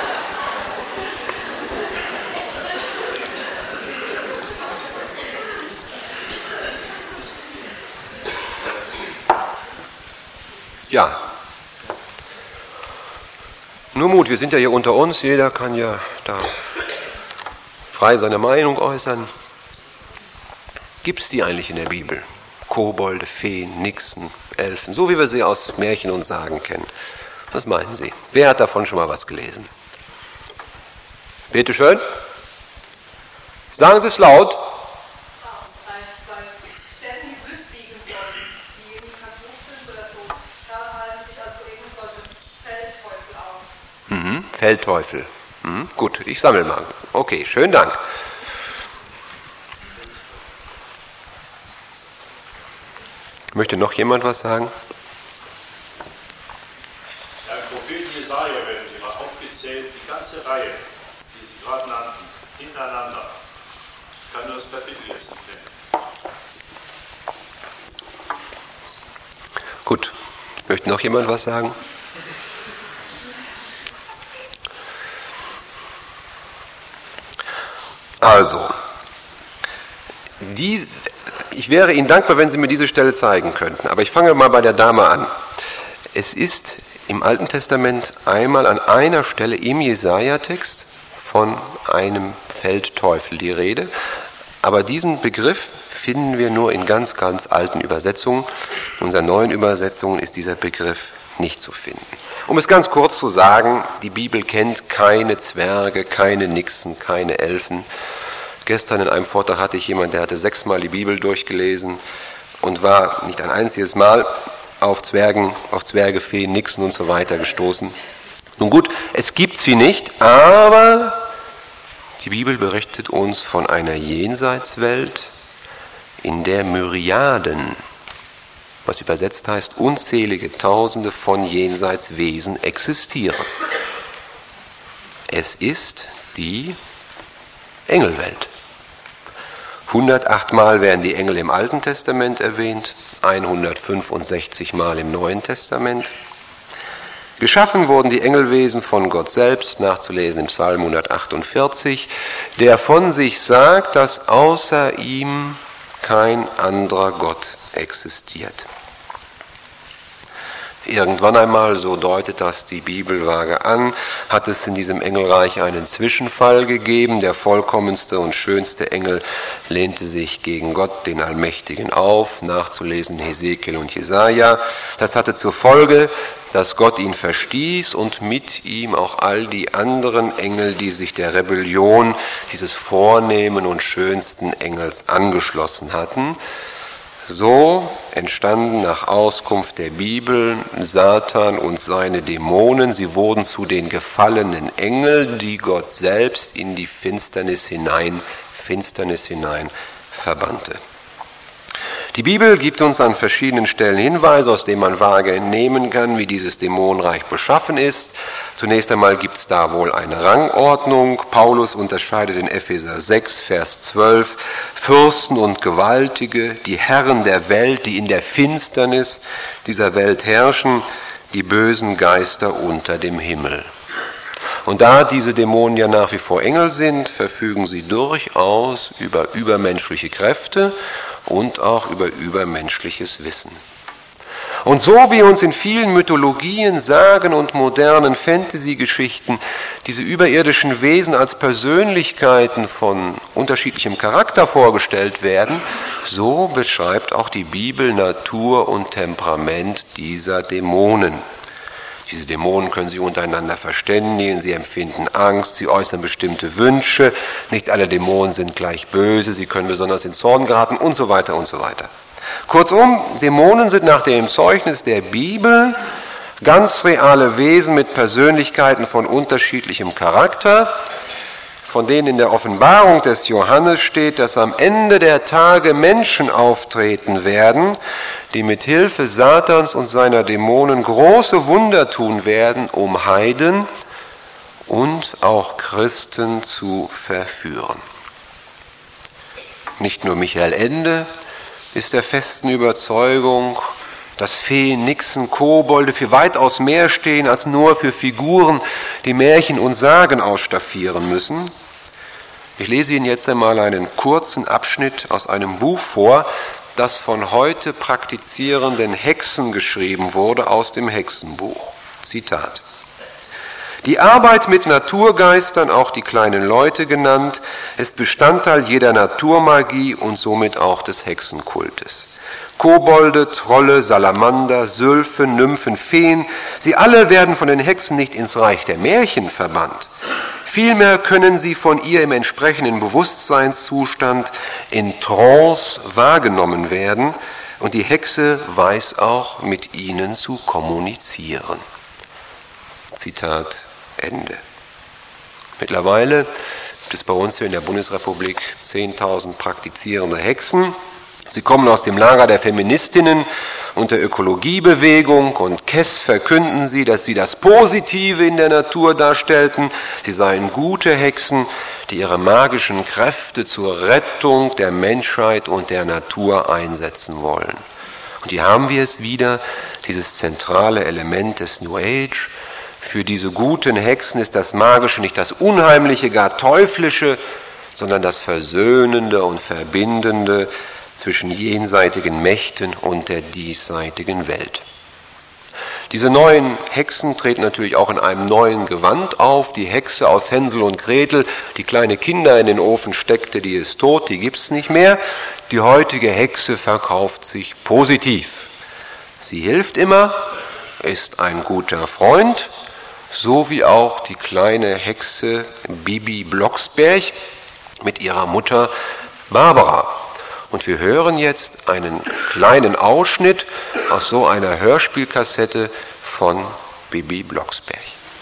Ja, nur Mut, wir sind ja hier unter uns, jeder kann ja da frei seine Meinung äußern. Gibt es die eigentlich in der Bibel? Kobolde, Feen, Nixen, Elfen, so wie wir sie aus Märchen und Sagen kennen. Was meinen Sie? Wer hat davon schon mal was gelesen? Bitte schön. Sagen Sie es laut. Mhm, Feldteufel. Mhm, gut, ich sammle mal. Okay, schönen Dank. Möchte noch jemand was sagen? Ja, im Prophet Jesaja werden Sie mal aufgezählt, die ganze Reihe, die Sie gerade nannten, hintereinander. Ich kann nur das Kapitel jetzt nicht nennen. Gut. Möchte noch jemand was sagen? Also, die, ich wäre Ihnen dankbar, wenn Sie mir diese Stelle zeigen könnten, aber ich fange mal bei der Dame an. Es ist im Alten Testament einmal an einer Stelle im Jesaja-Text von einem Feldteufel die Rede, aber diesen Begriff finden wir nur in ganz, ganz alten Übersetzungen. In unseren neuen Übersetzungen ist dieser Begriff nicht zu finden. Um es ganz kurz zu sagen, die Bibel kennt keine Zwerge, keine Nixen, keine Elfen. Gestern in einem Vortrag hatte ich jemanden, der hatte sechsmal die Bibel durchgelesen und war nicht ein einziges Mal auf Zwergen, auf Zwerge, Feen, Nixen und so weiter gestoßen. Nun gut, es gibt sie nicht, aber die Bibel berichtet uns von einer Jenseitswelt, in der Myriaden, was übersetzt heißt, unzählige Tausende von Jenseitswesen existieren. Es ist die Engelwelt. hundertacht Mal werden die Engel im Alten Testament erwähnt, hundertfünfundsechzig Mal im Neuen Testament. Geschaffen wurden die Engelwesen von Gott selbst, nachzulesen im Psalm hundertachtundvierzig, der von sich sagt, dass außer ihm kein anderer Gott existiert. Irgendwann einmal, so deutet das die Bibel vage an, hat es in diesem Engelreich einen Zwischenfall gegeben. Der vollkommenste und schönste Engel lehnte sich gegen Gott, den Allmächtigen, auf, nachzulesen in Hesekiel und Jesaja. Das hatte zur Folge, dass Gott ihn verstieß und mit ihm auch all die anderen Engel, die sich der Rebellion dieses vornehmen und schönsten Engels angeschlossen hatten. So entstanden nach Auskunft der Bibel Satan und seine Dämonen. Sie wurden zu den gefallenen Engeln, die Gott selbst in die Finsternis hinein, Finsternis hinein verbannte. Die Bibel gibt uns an verschiedenen Stellen Hinweise, aus denen man vage entnehmen kann, wie dieses Dämonenreich beschaffen ist. Zunächst einmal gibt es da wohl eine Rangordnung. Paulus unterscheidet in Epheser sechs, Vers zwölf, Fürsten und Gewaltige, die Herren der Welt, die in der Finsternis dieser Welt herrschen, die bösen Geister unter dem Himmel. Und da diese Dämonen ja nach wie vor Engel sind, verfügen sie durchaus über übermenschliche Kräfte und auch über übermenschliches Wissen. Und so wie uns in vielen Mythologien, Sagen und modernen Fantasy-Geschichten diese überirdischen Wesen als Persönlichkeiten von unterschiedlichem Charakter vorgestellt werden, so beschreibt auch die Bibel Natur und Temperament dieser Dämonen. Diese Dämonen können sich untereinander verständigen, sie empfinden Angst, sie äußern bestimmte Wünsche, nicht alle Dämonen sind gleich böse, sie können besonders in Zorn geraten und so weiter und so weiter. Kurzum, Dämonen sind nach dem Zeugnis der Bibel ganz reale Wesen mit Persönlichkeiten von unterschiedlichem Charakter, von denen in der Offenbarung des Johannes steht, dass am Ende der Tage Menschen auftreten werden, die mit Hilfe Satans und seiner Dämonen große Wunder tun werden, um Heiden und auch Christen zu verführen. Nicht nur Michael Ende ist der festen Überzeugung, dass Feen, Nixen, Kobolde für weitaus mehr stehen als nur für Figuren, die Märchen und Sagen ausstaffieren müssen. Ich lese Ihnen jetzt einmal einen kurzen Abschnitt aus einem Buch vor, das von heute praktizierenden Hexen geschrieben wurde, aus dem Hexenbuch. Zitat: Die Arbeit mit Naturgeistern, auch die kleinen Leute genannt, ist Bestandteil jeder Naturmagie und somit auch des Hexenkultes. Kobolde, Trolle, Salamander, Sylphe, Nymphen, Feen, sie alle werden von den Hexen nicht ins Reich der Märchen verbannt. Vielmehr können sie von ihr im entsprechenden Bewusstseinszustand in Trance wahrgenommen werden und die Hexe weiß auch, mit ihnen zu kommunizieren. Zitat Ende. Mittlerweile gibt es bei uns hier in der Bundesrepublik zehntausend praktizierende Hexen. Sie kommen aus dem Lager der Feministinnen und der Ökologiebewegung, und Kess verkünden sie, dass sie das Positive in der Natur darstellten. Sie seien gute Hexen, die ihre magischen Kräfte zur Rettung der Menschheit und der Natur einsetzen wollen. Und hier haben wir es wieder, dieses zentrale Element des New Age. Für diese guten Hexen ist das Magische nicht das Unheimliche, gar Teuflische, sondern das Versöhnende und Verbindende zwischen jenseitigen Mächten und der diesseitigen Welt. Diese neuen Hexen treten natürlich auch in einem neuen Gewand auf. Die Hexe aus Hänsel und Gretel, die kleine Kinder in den Ofen steckte, die ist tot, die gibt's nicht mehr. Die heutige Hexe verkauft sich positiv. Sie hilft immer, ist ein guter Freund, so wie auch die kleine Hexe Bibi Blocksberg mit ihrer Mutter Barbara. Und wir hören jetzt einen kleinen Ausschnitt aus so einer Hörspielkassette von Bibi Blocksberg.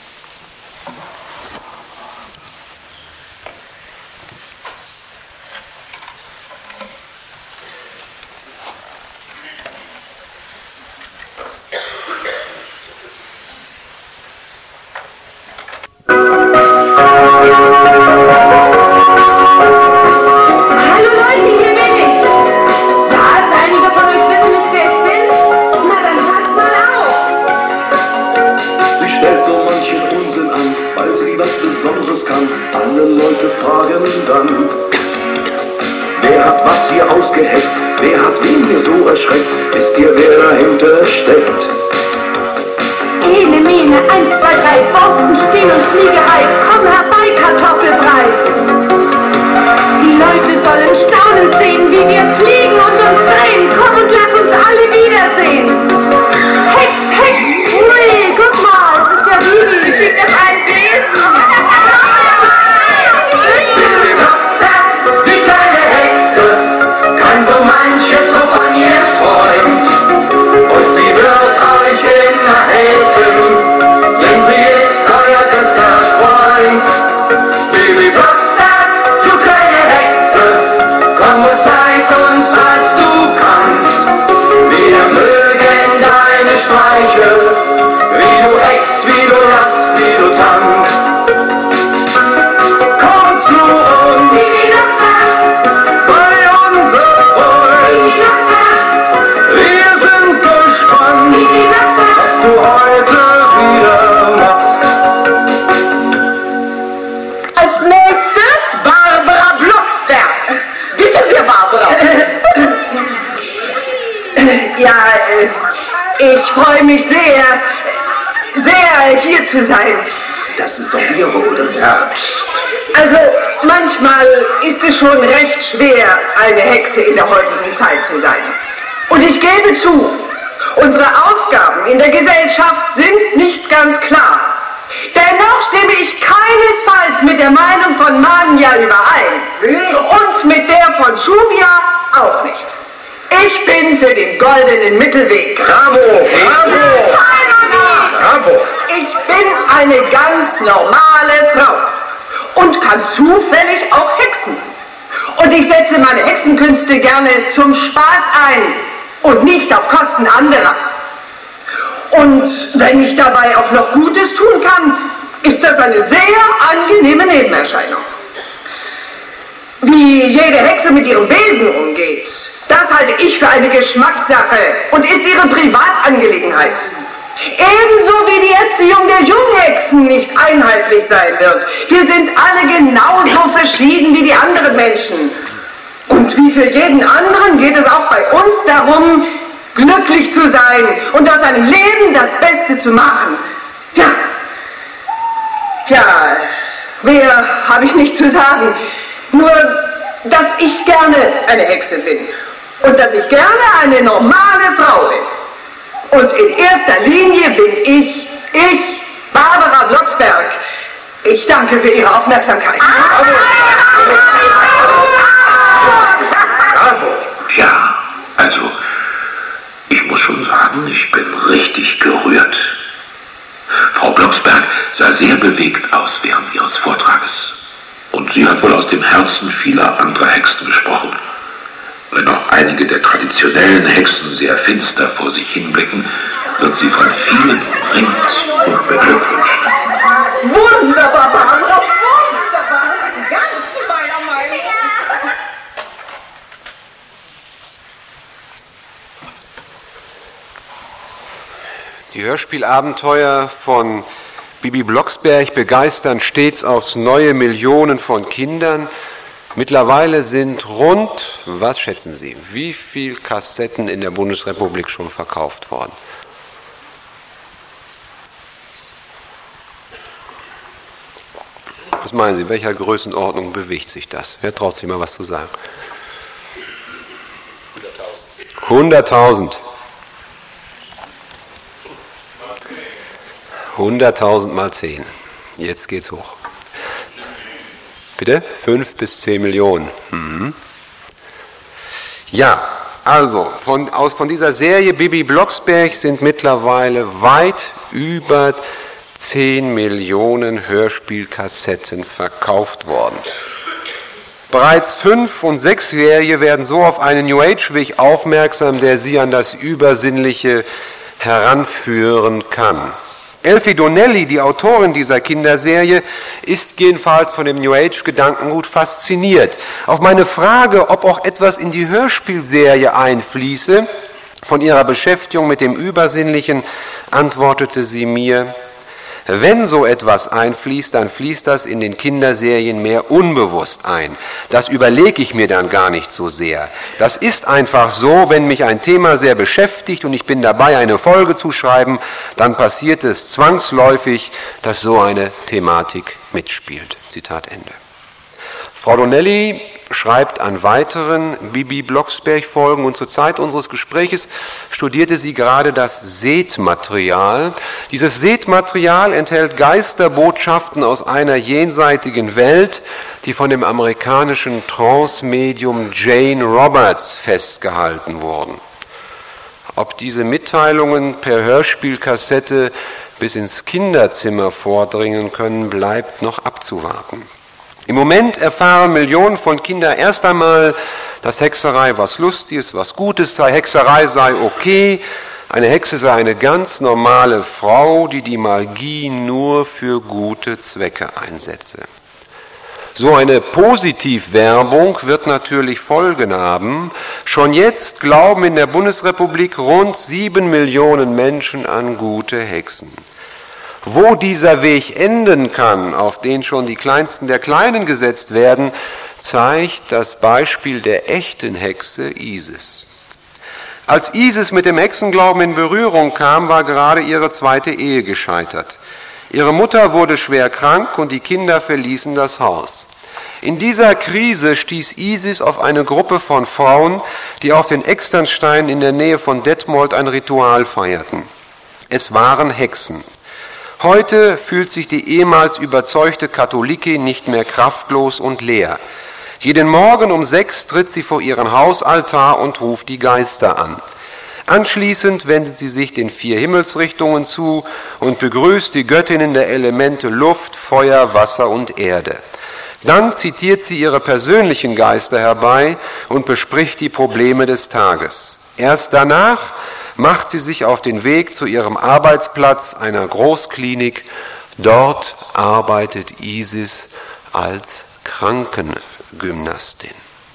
Ich freue mich sehr, sehr hier zu sein. Das ist doch Ihre, oder? Ja. Also manchmal ist es schon recht schwer, eine Hexe in der heutigen Zeit zu sein. Und ich gebe zu, unsere Aufgaben in der Gesellschaft sind nicht ganz klar. Dennoch stimme ich keinesfalls mit der Meinung von Mania überein. Und mit der von Schubia auch nicht. Ich bin für den goldenen Mittelweg. Bravo! Bravo! Bravo! Ich bin eine ganz normale Frau und kann zufällig auch hexen. Und ich setze meine Hexenkünste gerne zum Spaß ein und nicht auf Kosten anderer. Und wenn ich dabei auch noch Gutes tun kann, ist das eine sehr angenehme Nebenerscheinung. Wie jede Hexe mit ihrem Besen umgeht, das halte ich für eine Geschmackssache und ist ihre Privatangelegenheit. Ebenso wie die Erziehung der Junghexen nicht einheitlich sein wird. Wir sind alle genauso verschieden wie die anderen Menschen. Und wie für jeden anderen geht es auch bei uns darum, glücklich zu sein und aus seinem Leben das Beste zu machen. Ja, ja, mehr habe ich nicht zu sagen. Nur, dass ich gerne eine Hexe bin. Und dass ich gerne eine normale Frau bin. Und in erster Linie bin ich, ich, Barbara Blocksberg. Ich danke für Ihre Aufmerksamkeit. Bravo. Ja, also, ich muss schon sagen, ich bin richtig gerührt. Frau Blocksberg sah sehr bewegt aus während Ihres Vortrages. Und sie hat wohl aus dem Herzen vieler anderer Hexen gesprochen. Wenn noch einige der traditionellen Hexen sehr finster vor sich hinblicken, wird sie von vielen umringt und beglückwünscht. Wunderbar, Barbara, wunderbar. Ganz meiner Meinung. Die Hörspielabenteuer von Bibi Blocksberg begeistern stets aufs neue Millionen von Kindern. Mittlerweile sind rund, was schätzen Sie, wie viele Kassetten in der Bundesrepublik schon verkauft worden? Was meinen Sie, welcher Größenordnung bewegt sich das? Wer traut sich mal was zu sagen? hunderttausend. hunderttausend mal zehn. Jetzt geht's hoch. Bitte? fünf bis zehn Millionen. Mhm. Ja, also von, aus, von dieser Serie Bibi Blocksberg sind mittlerweile weit über zehn Millionen Hörspielkassetten verkauft worden. Bereits Fünf- und Sechsjährige werden so auf einen New Age-Weg aufmerksam, der sie an das Übersinnliche heranführen kann. Elfie Donnelly, die Autorin dieser Kinderserie, ist jedenfalls von dem New Age-Gedankengut fasziniert. Auf meine Frage, ob auch etwas in die Hörspielserie einfließe, von ihrer Beschäftigung mit dem Übersinnlichen, antwortete sie mir: Wenn so etwas einfließt, dann fließt das in den Kinderserien mehr unbewusst ein. Das überlege ich mir dann gar nicht so sehr. Das ist einfach so, wenn mich ein Thema sehr beschäftigt und ich bin dabei, eine Folge zu schreiben, dann passiert es zwangsläufig, dass so eine Thematik mitspielt. Zitat Ende. Frau Donnelly schreibt an weiteren Bibi Blocksberg-Folgen und zur Zeit unseres Gespräches studierte sie gerade das Seth-Material. Dieses Seth-Material enthält Geisterbotschaften aus einer jenseitigen Welt, die von dem amerikanischen Trance-Medium Jane Roberts festgehalten wurden. Ob diese Mitteilungen per Hörspielkassette bis ins Kinderzimmer vordringen können, bleibt noch abzuwarten. Im Moment erfahren Millionen von Kindern erst einmal, dass Hexerei was Lustiges, was Gutes sei, Hexerei sei okay, eine Hexe sei eine ganz normale Frau, die die Magie nur für gute Zwecke einsetze. So eine Positivwerbung wird natürlich Folgen haben. Schon jetzt glauben in der Bundesrepublik rund sieben Millionen Menschen an gute Hexen. Wo dieser Weg enden kann, auf den schon die Kleinsten der Kleinen gesetzt werden, zeigt das Beispiel der echten Hexe Isis. Als Isis mit dem Hexenglauben in Berührung kam, war gerade ihre zweite Ehe gescheitert. Ihre Mutter wurde schwer krank und die Kinder verließen das Haus. In dieser Krise stieß Isis auf eine Gruppe von Frauen, die auf den Externsteinen in der Nähe von Detmold ein Ritual feierten. Es waren Hexen. Heute fühlt sich die ehemals überzeugte Katholikin nicht mehr kraftlos und leer. Jeden Morgen um sechs tritt sie vor ihren Hausaltar und ruft die Geister an. Anschließend wendet sie sich den vier Himmelsrichtungen zu und begrüßt die Göttinnen der Elemente Luft, Feuer, Wasser und Erde. Dann zitiert sie ihre persönlichen Geister herbei und bespricht die Probleme des Tages. Erst danach macht sie sich auf den Weg zu ihrem Arbeitsplatz, einer Großklinik. Dort arbeitet Isis als Krankengymnastin.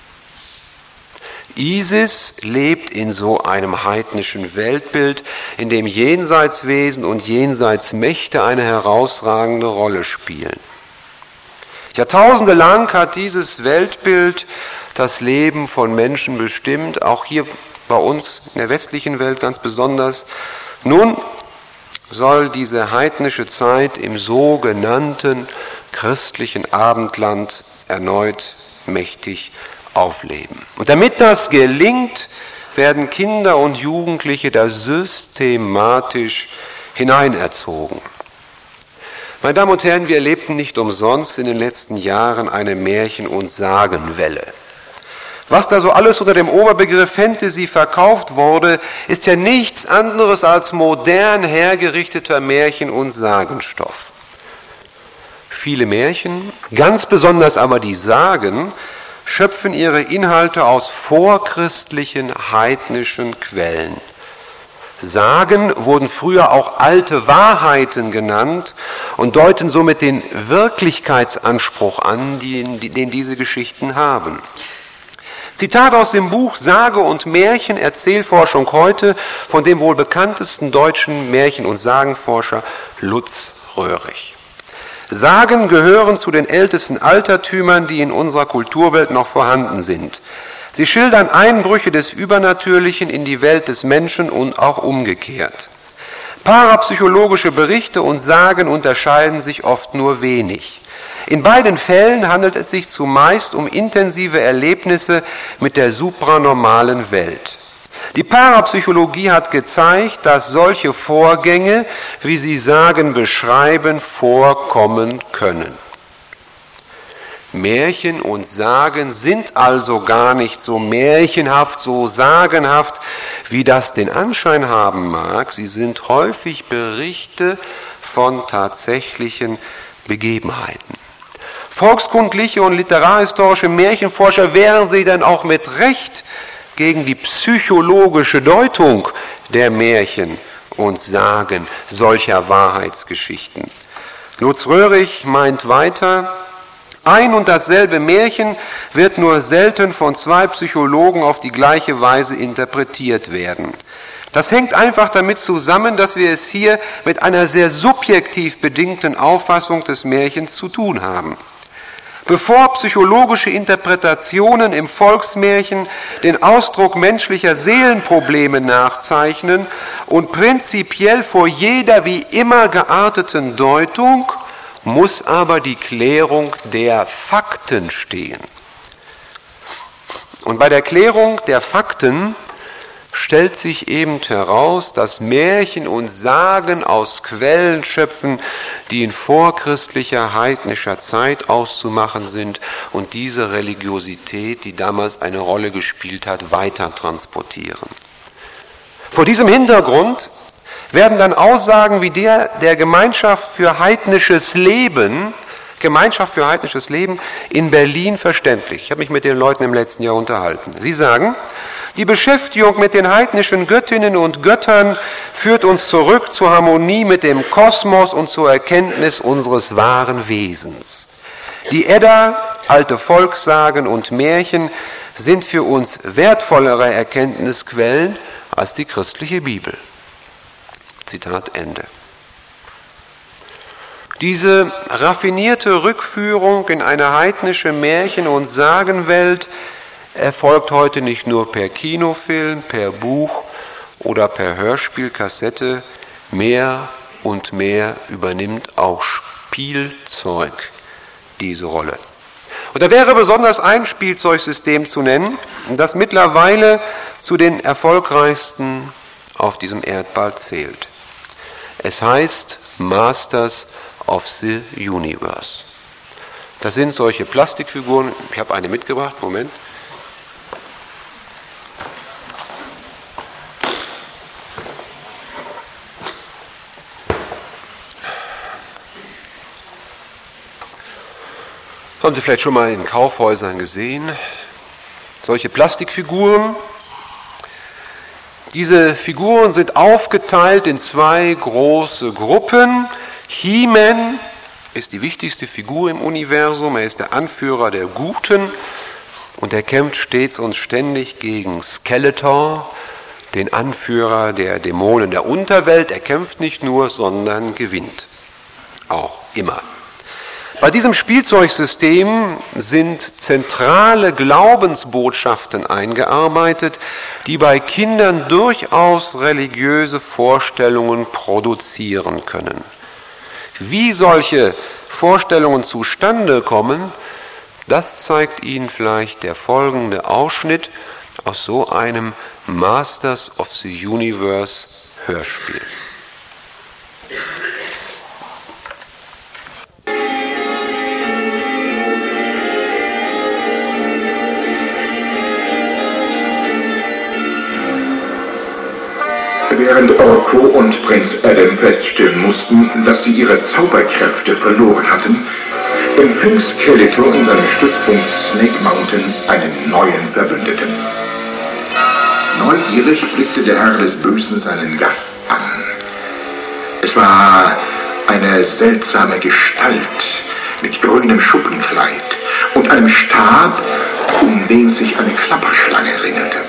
Isis lebt in so einem heidnischen Weltbild, in dem Jenseitswesen und Jenseitsmächte eine herausragende Rolle spielen. Jahrtausende lang hat dieses Weltbild das Leben von Menschen bestimmt, auch hier bei uns in der westlichen Welt ganz besonders. Nun soll diese heidnische Zeit im sogenannten christlichen Abendland erneut mächtig aufleben. Und damit das gelingt, werden Kinder und Jugendliche da systematisch hineinerzogen. Meine Damen und Herren, wir erlebten nicht umsonst in den letzten Jahren eine Märchen- und Sagenwelle. Was da so alles unter dem Oberbegriff Fantasy verkauft wurde, ist ja nichts anderes als modern hergerichteter Märchen- und Sagenstoff. Viele Märchen, ganz besonders aber die Sagen, schöpfen ihre Inhalte aus vorchristlichen heidnischen Quellen. Sagen wurden früher auch alte Wahrheiten genannt und deuten somit den Wirklichkeitsanspruch an, den, den diese Geschichten haben. Zitat aus dem Buch Sage und Märchen, Erzählforschung heute von dem wohl bekanntesten deutschen Märchen- und Sagenforscher Lutz Röhrig. Sagen gehören zu den ältesten Altertümern, die in unserer Kulturwelt noch vorhanden sind. Sie schildern Einbrüche des Übernatürlichen in die Welt des Menschen und auch umgekehrt. Parapsychologische Berichte und Sagen unterscheiden sich oft nur wenig. In beiden Fällen handelt es sich zumeist um intensive Erlebnisse mit der supranormalen Welt. Die Parapsychologie hat gezeigt, dass solche Vorgänge, wie sie Sagen beschreiben, vorkommen können. Märchen und Sagen sind also gar nicht so märchenhaft, so sagenhaft, wie das den Anschein haben mag. Sie sind häufig Berichte von tatsächlichen Begebenheiten. Volkskundliche und literarhistorische Märchenforscher wehren sich dann auch mit Recht gegen die psychologische Deutung der Märchen und Sagen solcher Wahrheitsgeschichten. Lutz Röhrig meint weiter, ein und dasselbe Märchen wird nur selten von zwei Psychologen auf die gleiche Weise interpretiert werden. Das hängt einfach damit zusammen, dass wir es hier mit einer sehr subjektiv bedingten Auffassung des Märchens zu tun haben. Bevor psychologische Interpretationen im Volksmärchen den Ausdruck menschlicher Seelenprobleme nachzeichnen und prinzipiell vor jeder wie immer gearteten Deutung, muss aber die Klärung der Fakten stehen. Und bei der Klärung der Fakten stellt sich eben heraus, dass Märchen und Sagen aus Quellen schöpfen, die in vorchristlicher, heidnischer Zeit auszumachen sind und diese Religiosität, die damals eine Rolle gespielt hat, weiter transportieren. Vor diesem Hintergrund werden dann Aussagen wie der der Gemeinschaft für heidnisches Leben, Gemeinschaft für heidnisches Leben in Berlin verständlich. Ich habe mich mit den Leuten im letzten Jahr unterhalten. Sie sagen, die Beschäftigung mit den heidnischen Göttinnen und Göttern führt uns zurück zur Harmonie mit dem Kosmos und zur Erkenntnis unseres wahren Wesens. Die Edda, alte Volkssagen und Märchen sind für uns wertvollere Erkenntnisquellen als die christliche Bibel. Zitat Ende. Diese raffinierte Rückführung in eine heidnische Märchen- und Sagenwelt erfolgt heute nicht nur per Kinofilm, per Buch oder per Hörspielkassette. Mehr und mehr übernimmt auch Spielzeug diese Rolle. Und da wäre besonders ein Spielzeugsystem zu nennen, das mittlerweile zu den erfolgreichsten auf diesem Erdball zählt. Es heißt Masters of the Universe. Das sind solche Plastikfiguren. Ich habe eine mitgebracht. Moment. Haben Sie vielleicht schon mal in Kaufhäusern gesehen? Solche Plastikfiguren. Diese Figuren sind aufgeteilt in zwei große Gruppen. He-Man ist die wichtigste Figur im Universum. Er ist der Anführer der Guten und er kämpft stets und ständig gegen Skeletor, den Anführer der Dämonen der Unterwelt. Er kämpft nicht nur, sondern gewinnt. Auch immer. Bei diesem Spielzeugsystem sind zentrale Glaubensbotschaften eingearbeitet, die bei Kindern durchaus religiöse Vorstellungen produzieren können. Wie solche Vorstellungen zustande kommen, das zeigt Ihnen vielleicht der folgende Ausschnitt aus so einem Masters of the Universe Hörspiel. Während Orko und Prinz Adam feststellen mussten, dass sie ihre Zauberkräfte verloren hatten, empfing Skeletor in seinem Stützpunkt Snake Mountain einen neuen Verbündeten. Neugierig blickte der Herr des Bösen seinen Gast an. Es war eine seltsame Gestalt mit grünem Schuppenkleid und einem Stab, um den sich eine Klapperschlange ringelte.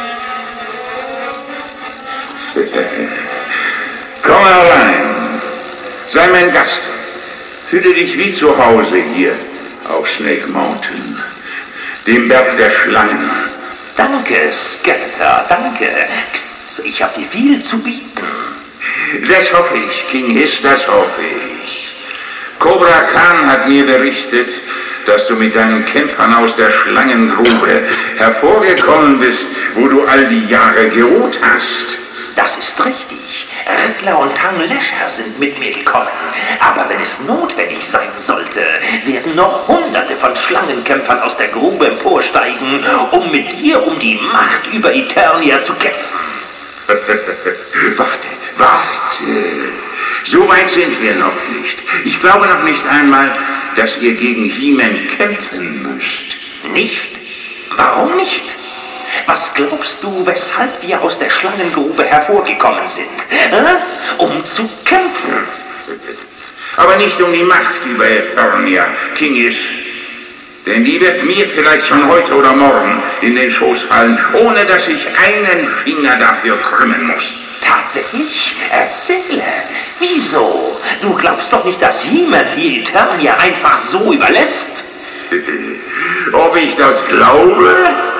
Komm herein, sei mein Gast. Fühle dich wie zu Hause hier auf Snake Mountain, dem Berg der Schlangen. Danke, Skeletor, danke. Ich habe dir viel zu bieten. Das hoffe ich, King Hiss, das hoffe ich. Cobra Khan hat mir berichtet, dass du mit deinen Kämpfern aus der Schlangengrube hervorgekommen bist, wo du all die Jahre geruht hast. Das ist richtig. Riddler und Tang Lesher sind mit mir gekommen. Aber wenn es notwendig sein sollte, werden noch hunderte von Schlangenkämpfern aus der Grube emporsteigen, um mit dir um die Macht über Eternia zu kämpfen. Warte, warte. So weit sind wir noch nicht. Ich glaube noch nicht einmal, dass ihr gegen He-Man kämpfen müsst. Nicht? Warum nicht? Was glaubst du, weshalb wir aus der Schlangengrube hervorgekommen sind? Äh? Um zu kämpfen. Aber nicht um die Macht über Eternia, King Hiss. Denn die wird mir vielleicht schon heute oder morgen in den Schoß fallen, ohne dass ich einen Finger dafür krümmen muss. Tatsächlich? Erzähle. Wieso? Du glaubst doch nicht, dass He-Man die Eternia einfach so überlässt? Ob ich das glaube?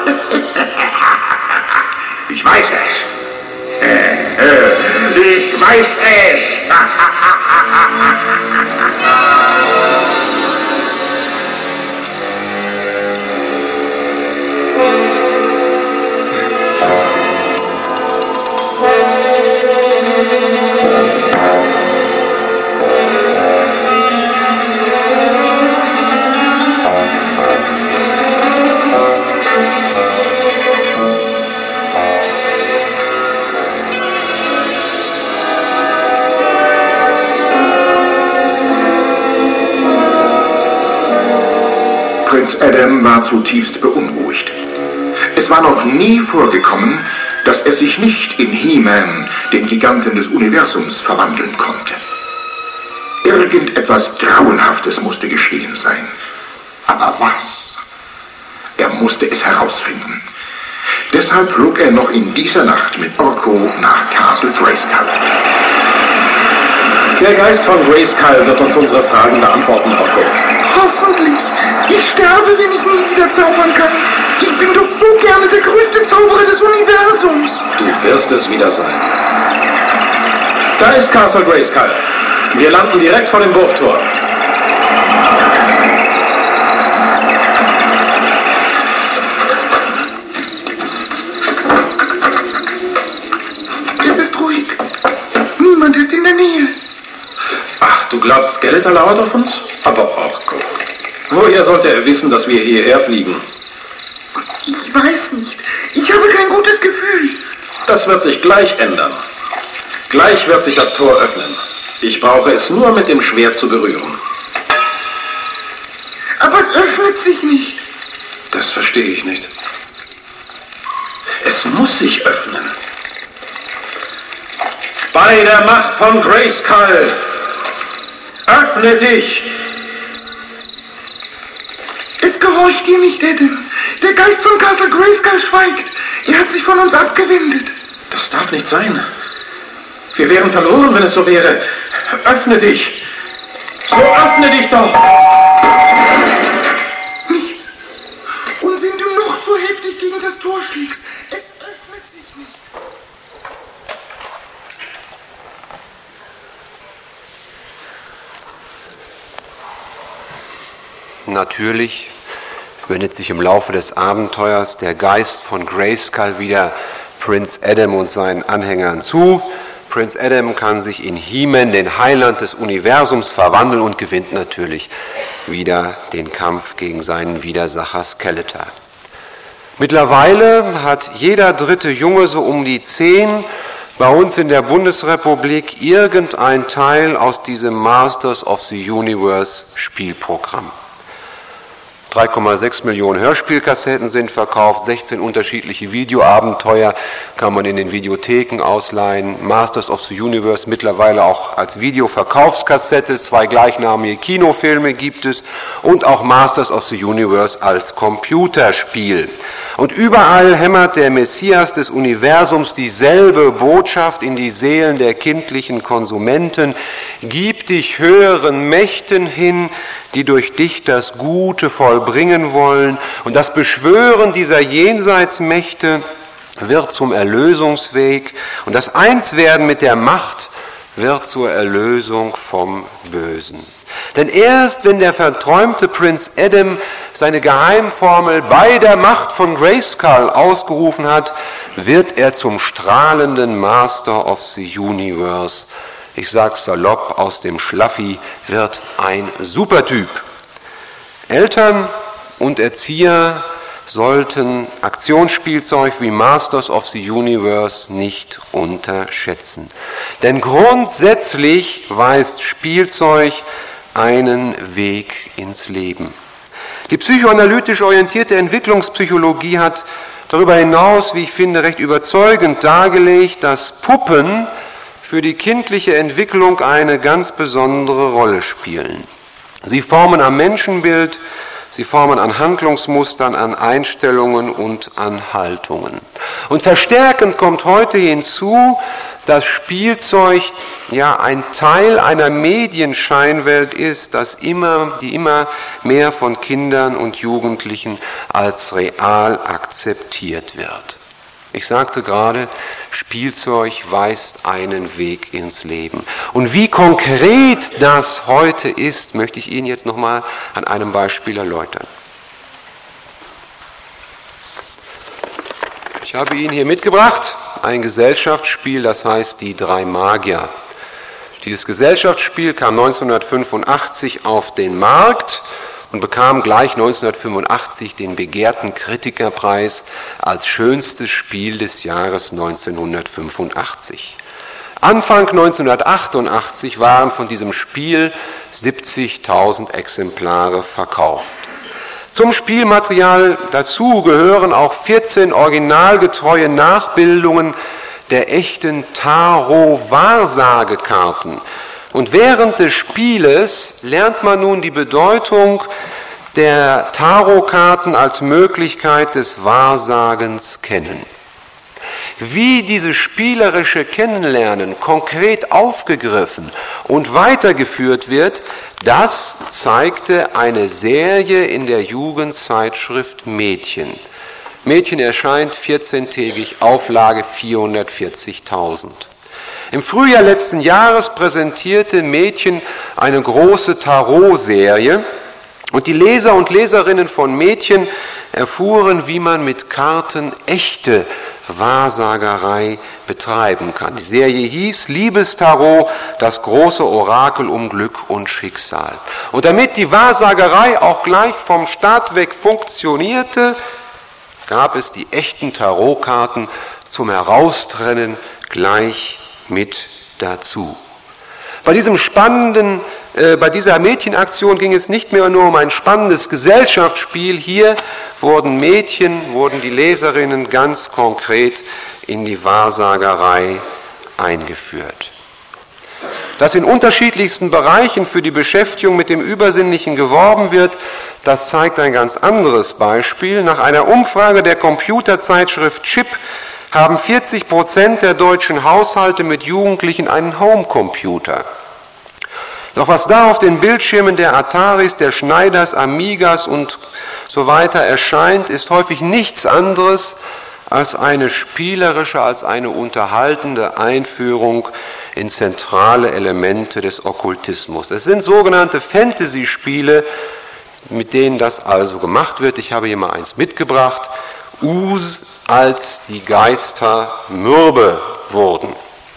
Ich weiß es. Ich weiß es. Prinz Adam war zutiefst beunruhigt. Es war noch nie vorgekommen, dass er sich nicht in He-Man, den Giganten des Universums, verwandeln konnte. Irgendetwas Grauenhaftes musste geschehen sein. Aber was? Er musste es herausfinden. Deshalb flog er noch in dieser Nacht mit Orko nach Castle Grayskull. Der Geist von Grayskull wird uns unsere Fragen beantworten, Orko. Hoffentlich. Ich sterbe, wenn ich nie wieder zaubern kann. Ich bin doch so gerne der größte Zauberer des Universums. Du wirst es wieder sein. Da ist Castle Grayskull. Wir landen direkt vor dem Burgtor. Es ist ruhig. Niemand ist in der Nähe. Ach, du glaubst, Skeletor lauert auf uns? Aber Orko. Woher sollte er wissen, dass wir hierher fliegen? Ich weiß nicht. Ich habe kein gutes Gefühl. Das wird sich gleich ändern. Gleich wird sich das Tor öffnen. Ich brauche es nur mit dem Schwert zu berühren. Aber es öffnet sich nicht. Das verstehe ich nicht. Es muss sich öffnen. Bei der Macht von Grayskull, öffne dich! Es gehorcht dir nicht, Adam. Der Geist von Castle Grayskull schweigt. Er hat sich von uns abgewendet. Das darf nicht sein. Wir wären verloren, wenn es so wäre. Öffne dich! So öffne dich doch! Nichts. Und wenn du noch so heftig gegen das Tor schlägst, es öffnet sich nicht. Natürlich wendet sich im Laufe des Abenteuers der Geist von Grayskull wieder Prinz Adam und seinen Anhängern zu. Prinz Adam kann sich in He-Man, den Heiland des Universums, verwandeln und gewinnt natürlich wieder den Kampf gegen seinen Widersacher Skeletor. Mittlerweile hat jeder dritte Junge so um die zehn bei uns in der Bundesrepublik irgendein Teil aus diesem Masters of the Universe Spielprogramm. drei Komma sechs Millionen Hörspielkassetten sind verkauft, sechzehn unterschiedliche Videoabenteuer kann man in den Videotheken ausleihen, Masters of the Universe mittlerweile auch als Videoverkaufskassette, zwei gleichnamige Kinofilme gibt es und auch Masters of the Universe als Computerspiel. Und überall hämmert der Messias des Universums dieselbe Botschaft in die Seelen der kindlichen Konsumenten: Gib dich höheren Mächten hin, die durch dich das Gute vollbringen wollen. Und das Beschwören dieser Jenseitsmächte wird zum Erlösungsweg. Und das Einswerden mit der Macht wird zur Erlösung vom Bösen. Denn erst wenn der verträumte Prinz Adam seine Geheimformel bei der Macht von Grayskull ausgerufen hat, wird er zum strahlenden Master of the Universe. Ich sag's salopp, aus dem Schlaffi wird ein Supertyp. Eltern und Erzieher sollten Aktionsspielzeug wie Masters of the Universe nicht unterschätzen. Denn grundsätzlich weist Spielzeug einen Weg ins Leben. Die psychoanalytisch orientierte Entwicklungspsychologie hat darüber hinaus, wie ich finde, recht überzeugend dargelegt, dass Puppen für die kindliche Entwicklung eine ganz besondere Rolle spielen. Sie formen am Menschenbild, sie formen an Handlungsmustern, an Einstellungen und an Haltungen. Und verstärkend kommt heute hinzu, dass Spielzeug ja ein Teil einer Medienscheinwelt ist, das immer, die immer mehr von Kindern und Jugendlichen als real akzeptiert wird. Ich sagte gerade, Spielzeug weist einen Weg ins Leben. Und wie konkret das heute ist, möchte ich Ihnen jetzt nochmal an einem Beispiel erläutern. Ich habe Ihnen hier mitgebracht ein Gesellschaftsspiel, das heißt Die drei Magier. Dieses Gesellschaftsspiel kam neunzehnhundertfünfundachtzig auf den Markt und bekam gleich neunzehnhundertfünfundachtzig den begehrten Kritikerpreis als schönstes Spiel des Jahres neunzehnhundertfünfundachtzig. Anfang neunzehnhundertachtundachtzig waren von diesem Spiel siebzigtausend Exemplare verkauft. Zum Spielmaterial dazu gehören auch vierzehn originalgetreue Nachbildungen der echten Tarot-Wahrsagekarten. Und während des Spieles lernt man nun die Bedeutung der Tarotkarten als Möglichkeit des Wahrsagens kennen. Wie dieses spielerische Kennenlernen konkret aufgegriffen und weitergeführt wird, das zeigte eine Serie in der Jugendzeitschrift Mädchen. Mädchen erscheint vierzehntägig, Auflage vierhundertvierzigtausend. Im Frühjahr letzten Jahres präsentierte Mädchen eine große Tarot-Serie und die Leser und Leserinnen von Mädchen erfuhren, wie man mit Karten echte Wahrsagerei betreiben kann. Die Serie hieß Liebestarot, das große Orakel um Glück und Schicksal. Und damit die Wahrsagerei auch gleich vom Start weg funktionierte, gab es die echten Tarotkarten zum Heraustrennen gleich mit dazu. Bei diesem spannenden, äh, bei dieser Mädchenaktion ging es nicht mehr nur um ein spannendes Gesellschaftsspiel. Hier wurden Mädchen, wurden die Leserinnen ganz konkret in die Wahrsagerei eingeführt. Dass in unterschiedlichsten Bereichen für die Beschäftigung mit dem Übersinnlichen geworben wird, das zeigt ein ganz anderes Beispiel. Nach einer Umfrage der Computerzeitschrift Chip haben vierzig Prozent der deutschen Haushalte mit Jugendlichen einen Homecomputer. Doch was da auf den Bildschirmen der Ataris, der Schneiders, Amigas und so weiter erscheint, ist häufig nichts anderes als eine spielerische, als eine unterhaltende Einführung in zentrale Elemente des Okkultismus. Es sind sogenannte Fantasy-Spiele, mit denen das also gemacht wird. Ich habe hier mal eins mitgebracht. Us, als die Geister mürbe wurden.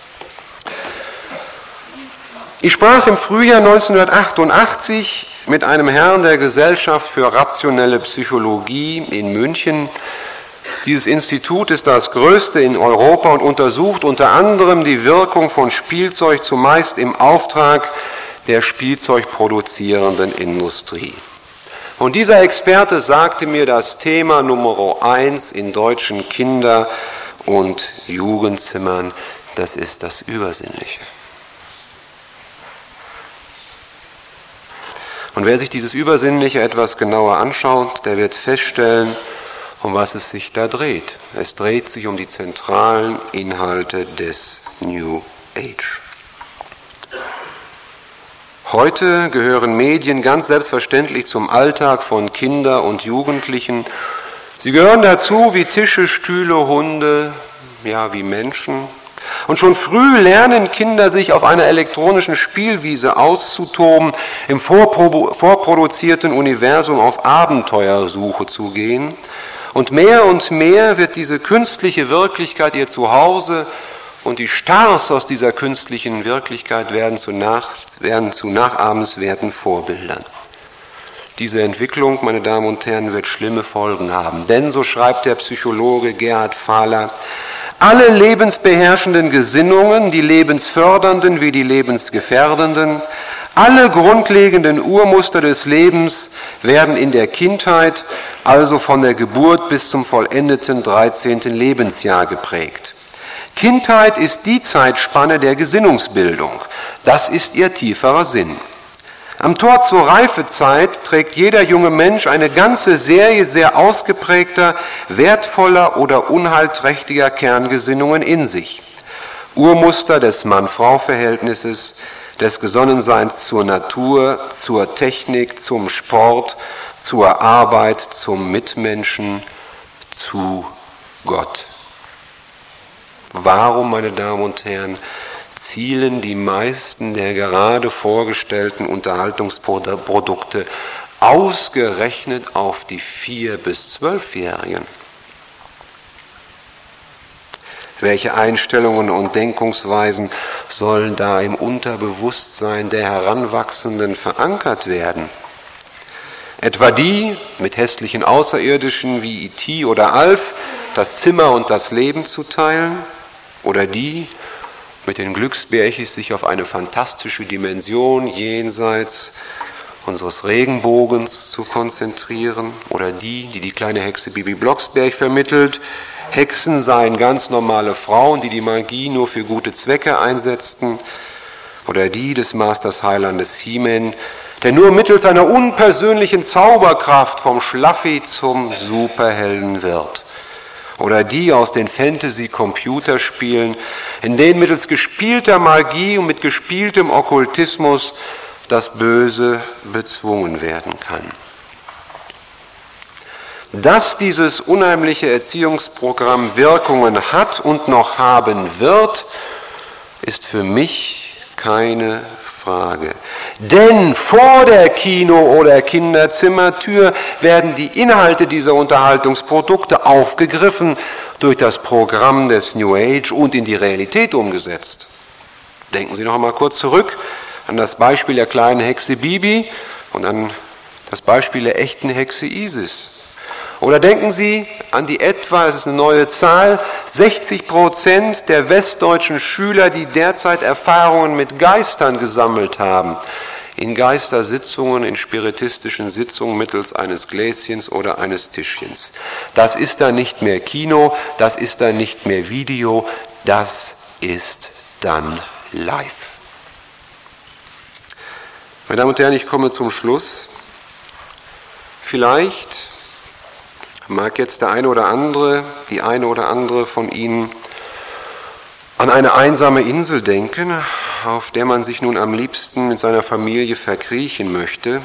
Ich sprach im Frühjahr neunzehnhundertachtundachtzig mit einem Herrn der Gesellschaft für rationelle Psychologie in München Dieses Institut ist das größte in Europa und untersucht unter anderem die Wirkung von Spielzeug, zumeist im Auftrag der spielzeugproduzierenden Industrie. Und dieser Experte sagte mir, das Thema Nummer eins in deutschen Kinder- und Jugendzimmern, das ist das Übersinnliche. Und wer sich dieses Übersinnliche etwas genauer anschaut, der wird feststellen, um was es sich da dreht. Es dreht sich um die zentralen Inhalte des New Age. Heute gehören Medien ganz selbstverständlich zum Alltag von Kindern und Jugendlichen. Sie gehören dazu wie Tische, Stühle, Hunde, ja wie Menschen. Und schon früh lernen Kinder, sich auf einer elektronischen Spielwiese auszutoben, im vorpro- vorproduzierten Universum auf Abenteuersuche zu gehen. Und mehr und mehr wird diese künstliche Wirklichkeit ihr Zuhause und die Stars aus dieser künstlichen Wirklichkeit werden zu, nach, werden zu nachahmenswerten Vorbildern. Diese Entwicklung, meine Damen und Herren, wird schlimme Folgen haben. Denn, so schreibt der Psychologe Gerhard Fahler, alle lebensbeherrschenden Gesinnungen, die lebensfördernden wie die lebensgefährdenden, alle grundlegenden Urmuster des Lebens werden in der Kindheit, also von der Geburt bis zum vollendeten dreizehnten Lebensjahr geprägt. Kindheit ist die Zeitspanne der Gesinnungsbildung. Das ist ihr tieferer Sinn. Am Tor zur Reifezeit trägt jeder junge Mensch eine ganze Serie sehr ausgeprägter, wertvoller oder unheilträchtiger Kerngesinnungen in sich. Urmuster des Mann-Frau-Verhältnisses, des Gesonnenseins zur Natur, zur Technik, zum Sport, zur Arbeit, zum Mitmenschen, zu Gott. Warum, meine Damen und Herren, zielen die meisten der gerade vorgestellten Unterhaltungsprodukte ausgerechnet auf die vier- bis zwölfjährigen? Welche Einstellungen und Denkungsweisen sollen da im Unterbewusstsein der Heranwachsenden verankert werden? Etwa die mit hässlichen Außerirdischen wie E T oder Alf das Zimmer und das Leben zu teilen? Oder die mit den Glücksbärchis sich auf eine fantastische Dimension jenseits unseres Regenbogens zu konzentrieren? Oder die, die die kleine Hexe Bibi Blocksberg vermittelt, Hexen seien ganz normale Frauen, die die Magie nur für gute Zwecke einsetzten? Oder die des Masters Heilandes He-Man, der nur mittels einer unpersönlichen Zauberkraft vom Schlaffi zum Superhelden wird? Oder die aus den Fantasy-Computerspielen, in denen mittels gespielter Magie und mit gespieltem Okkultismus das Böse bezwungen werden kann. Dass dieses unheimliche Erziehungsprogramm Wirkungen hat und noch haben wird, ist für mich keine Frage. Denn vor der Kino- oder Kinderzimmertür werden die Inhalte dieser Unterhaltungsprodukte aufgegriffen, durch das Programm des New Age und in die Realität umgesetzt. Denken Sie noch einmal kurz zurück an das Beispiel der kleinen Hexe Bibi und an das Beispiel der echten Hexe Isis. Oder denken Sie an die etwa, es ist eine neue Zahl, sechzig Prozent der westdeutschen Schüler, die derzeit Erfahrungen mit Geistern gesammelt haben, in Geistersitzungen, in spiritistischen Sitzungen mittels eines Gläschens oder eines Tischchens. Das ist dann nicht mehr Kino, das ist dann nicht mehr Video, das ist dann live. Meine Damen und Herren, ich komme zum Schluss. Vielleicht mag jetzt der eine oder andere, die eine oder andere von Ihnen an eine einsame Insel denken, auf der man sich nun am liebsten mit seiner Familie verkriechen möchte.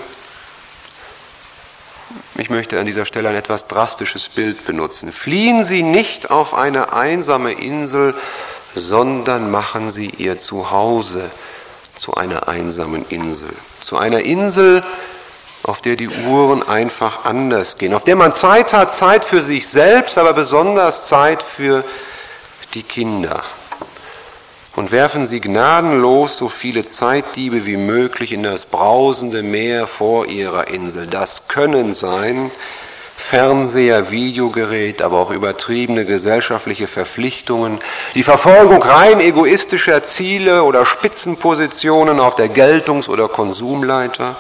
Ich möchte an dieser Stelle ein etwas drastisches Bild benutzen. Fliehen Sie nicht auf eine einsame Insel, sondern machen Sie Ihr Zuhause zu einer einsamen Insel. Zu einer Insel, auf der die Uhren einfach anders gehen, auf der man Zeit hat, Zeit für sich selbst, aber besonders Zeit für die Kinder. Und werfen Sie gnadenlos so viele Zeitdiebe wie möglich in das brausende Meer vor Ihrer Insel. Das können sein Fernseher, Videogerät, aber auch übertriebene gesellschaftliche Verpflichtungen, die Verfolgung rein egoistischer Ziele oder Spitzenpositionen auf der Geltungs- oder Konsumleiter.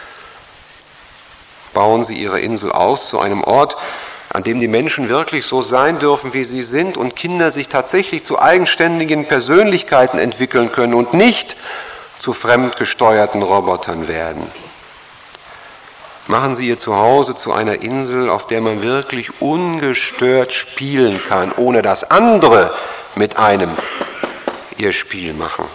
Bauen Sie Ihre Insel aus zu einem Ort, an dem die Menschen wirklich so sein dürfen, wie sie sind und Kinder sich tatsächlich zu eigenständigen Persönlichkeiten entwickeln können und nicht zu fremdgesteuerten Robotern werden. Machen Sie Ihr Zuhause zu einer Insel, auf der man wirklich ungestört spielen kann, ohne dass andere mit einem ihr Spiel machen.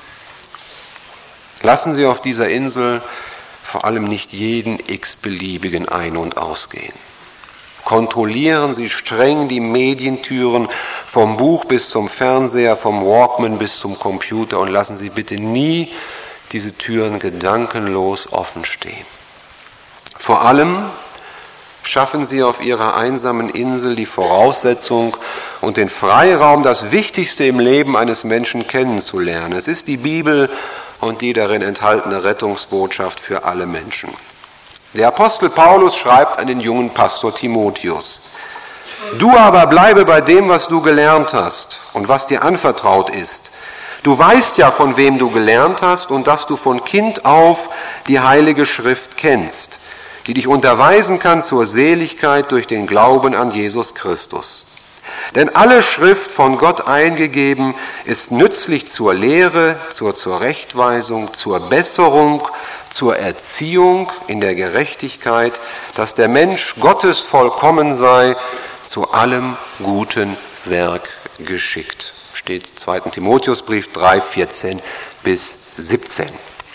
Lassen Sie auf dieser Insel vor allem nicht jeden x-beliebigen ein- und ausgehen. Kontrollieren Sie streng die Medientüren vom Buch bis zum Fernseher, vom Walkman bis zum Computer und lassen Sie bitte nie diese Türen gedankenlos offen stehen. Vor allem schaffen Sie auf Ihrer einsamen Insel die Voraussetzung und den Freiraum, das Wichtigste im Leben eines Menschen kennenzulernen. Es ist die Bibel und die darin enthaltene Rettungsbotschaft für alle Menschen. Der Apostel Paulus schreibt an den jungen Pastor Timotheus: Du aber bleibe bei dem, was du gelernt hast und was dir anvertraut ist. Du weißt ja, von wem du gelernt hast und dass du von Kind auf die Heilige Schrift kennst, die dich unterweisen kann zur Seligkeit durch den Glauben an Jesus Christus. Denn alle Schrift von Gott eingegeben ist nützlich zur Lehre, zur Zurechtweisung, zur Besserung, zur Erziehung in der Gerechtigkeit, dass der Mensch Gottes vollkommen sei, zu allem guten Werk geschickt. Steht zweiter Timotheusbrief drei, vierzehn bis siebzehn.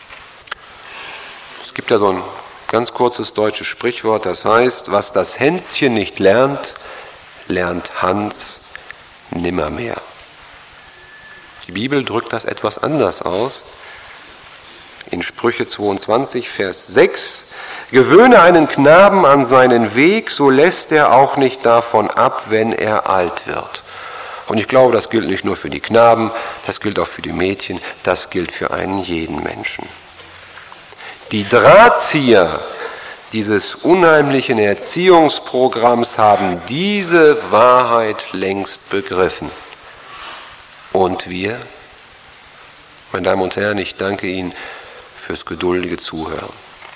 Es gibt ja so ein ganz kurzes deutsches Sprichwort, das heißt, was das Hänschen nicht lernt, lernt Hans nimmermehr. Die Bibel drückt das etwas anders aus. In Sprüche zweiundzwanzig, Vers sechs: Gewöhne einen Knaben an seinen Weg, so lässt er auch nicht davon ab, wenn er alt wird. Und ich glaube, das gilt nicht nur für die Knaben, das gilt auch für die Mädchen, das gilt für einen jeden Menschen. Die Drahtzieher dieses unheimlichen Erziehungsprogramms haben diese Wahrheit längst begriffen. Und wir? Meine Damen und Herren, ich danke Ihnen fürs geduldige Zuhören.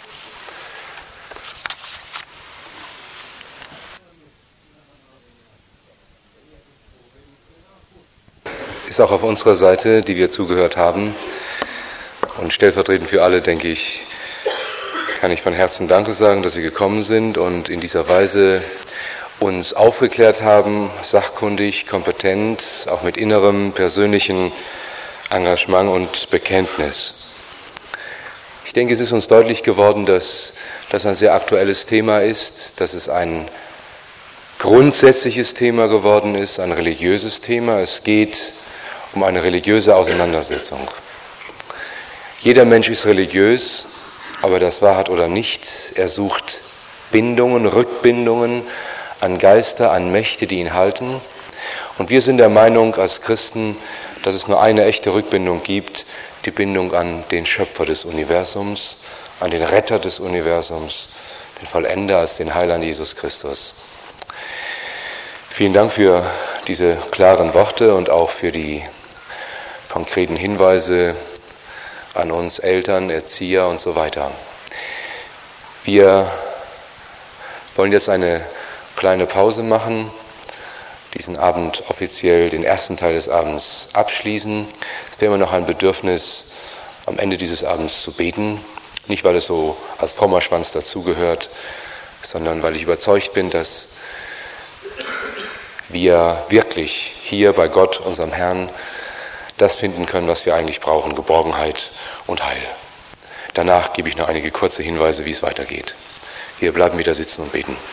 Ist auch auf unserer Seite, die wir zugehört haben. Und stellvertretend für alle, denke ich, kann ich von Herzen Danke sagen, dass Sie gekommen sind und in dieser Weise uns aufgeklärt haben, sachkundig, kompetent, auch mit innerem persönlichen Engagement und Bekenntnis. Ich denke, es ist uns deutlich geworden, dass das ein sehr aktuelles Thema ist, dass es ein grundsätzliches Thema geworden ist, ein religiöses Thema. Es geht um eine religiöse Auseinandersetzung. Jeder Mensch ist religiös, aber das Wahrheit oder nicht, er sucht Bindungen, Rückbindungen an Geister, an Mächte, die ihn halten. Und wir sind der Meinung als Christen, dass es nur eine echte Rückbindung gibt, die Bindung an den Schöpfer des Universums, an den Retter des Universums, den Vollender als den Heiland Jesus Christus. Vielen Dank für diese klaren Worte und auch für die konkreten Hinweise an uns Eltern, Erzieher und so weiter. Wir wollen jetzt eine kleine Pause machen, diesen Abend offiziell, den ersten Teil des Abends abschließen. Es wäre immer noch ein Bedürfnis, am Ende dieses Abends zu beten. Nicht, weil es so als frommer Schwanz dazugehört, sondern weil ich überzeugt bin, dass wir wirklich hier bei Gott, unserem Herrn, das finden können, was wir eigentlich brauchen, Geborgenheit und Heil. Danach gebe ich noch einige kurze Hinweise, wie es weitergeht. Wir bleiben wieder sitzen und beten.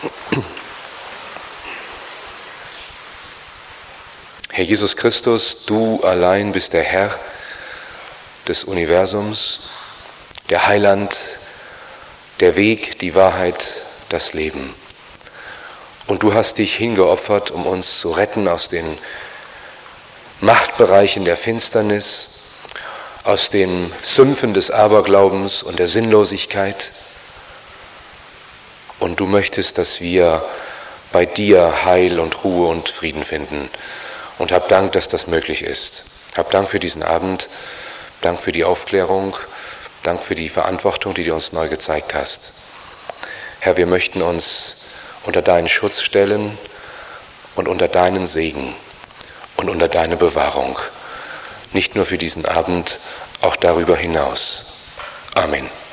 Herr Jesus Christus, du allein bist der Herr des Universums, der Heiland, der Weg, die Wahrheit, das Leben. Und du hast dich hingeopfert, um uns zu retten aus den Machtbereichen der Finsternis, aus den Sümpfen des Aberglaubens und der Sinnlosigkeit. Und du möchtest, dass wir bei dir Heil und Ruhe und Frieden finden. Und hab Dank, dass das möglich ist. Hab Dank für diesen Abend, Dank für die Aufklärung, Dank für die Verantwortung, die du uns neu gezeigt hast. Herr, wir möchten uns unter deinen Schutz stellen und unter deinen Segen und unter deine Bewahrung. Nicht nur für diesen Abend, auch darüber hinaus. Amen.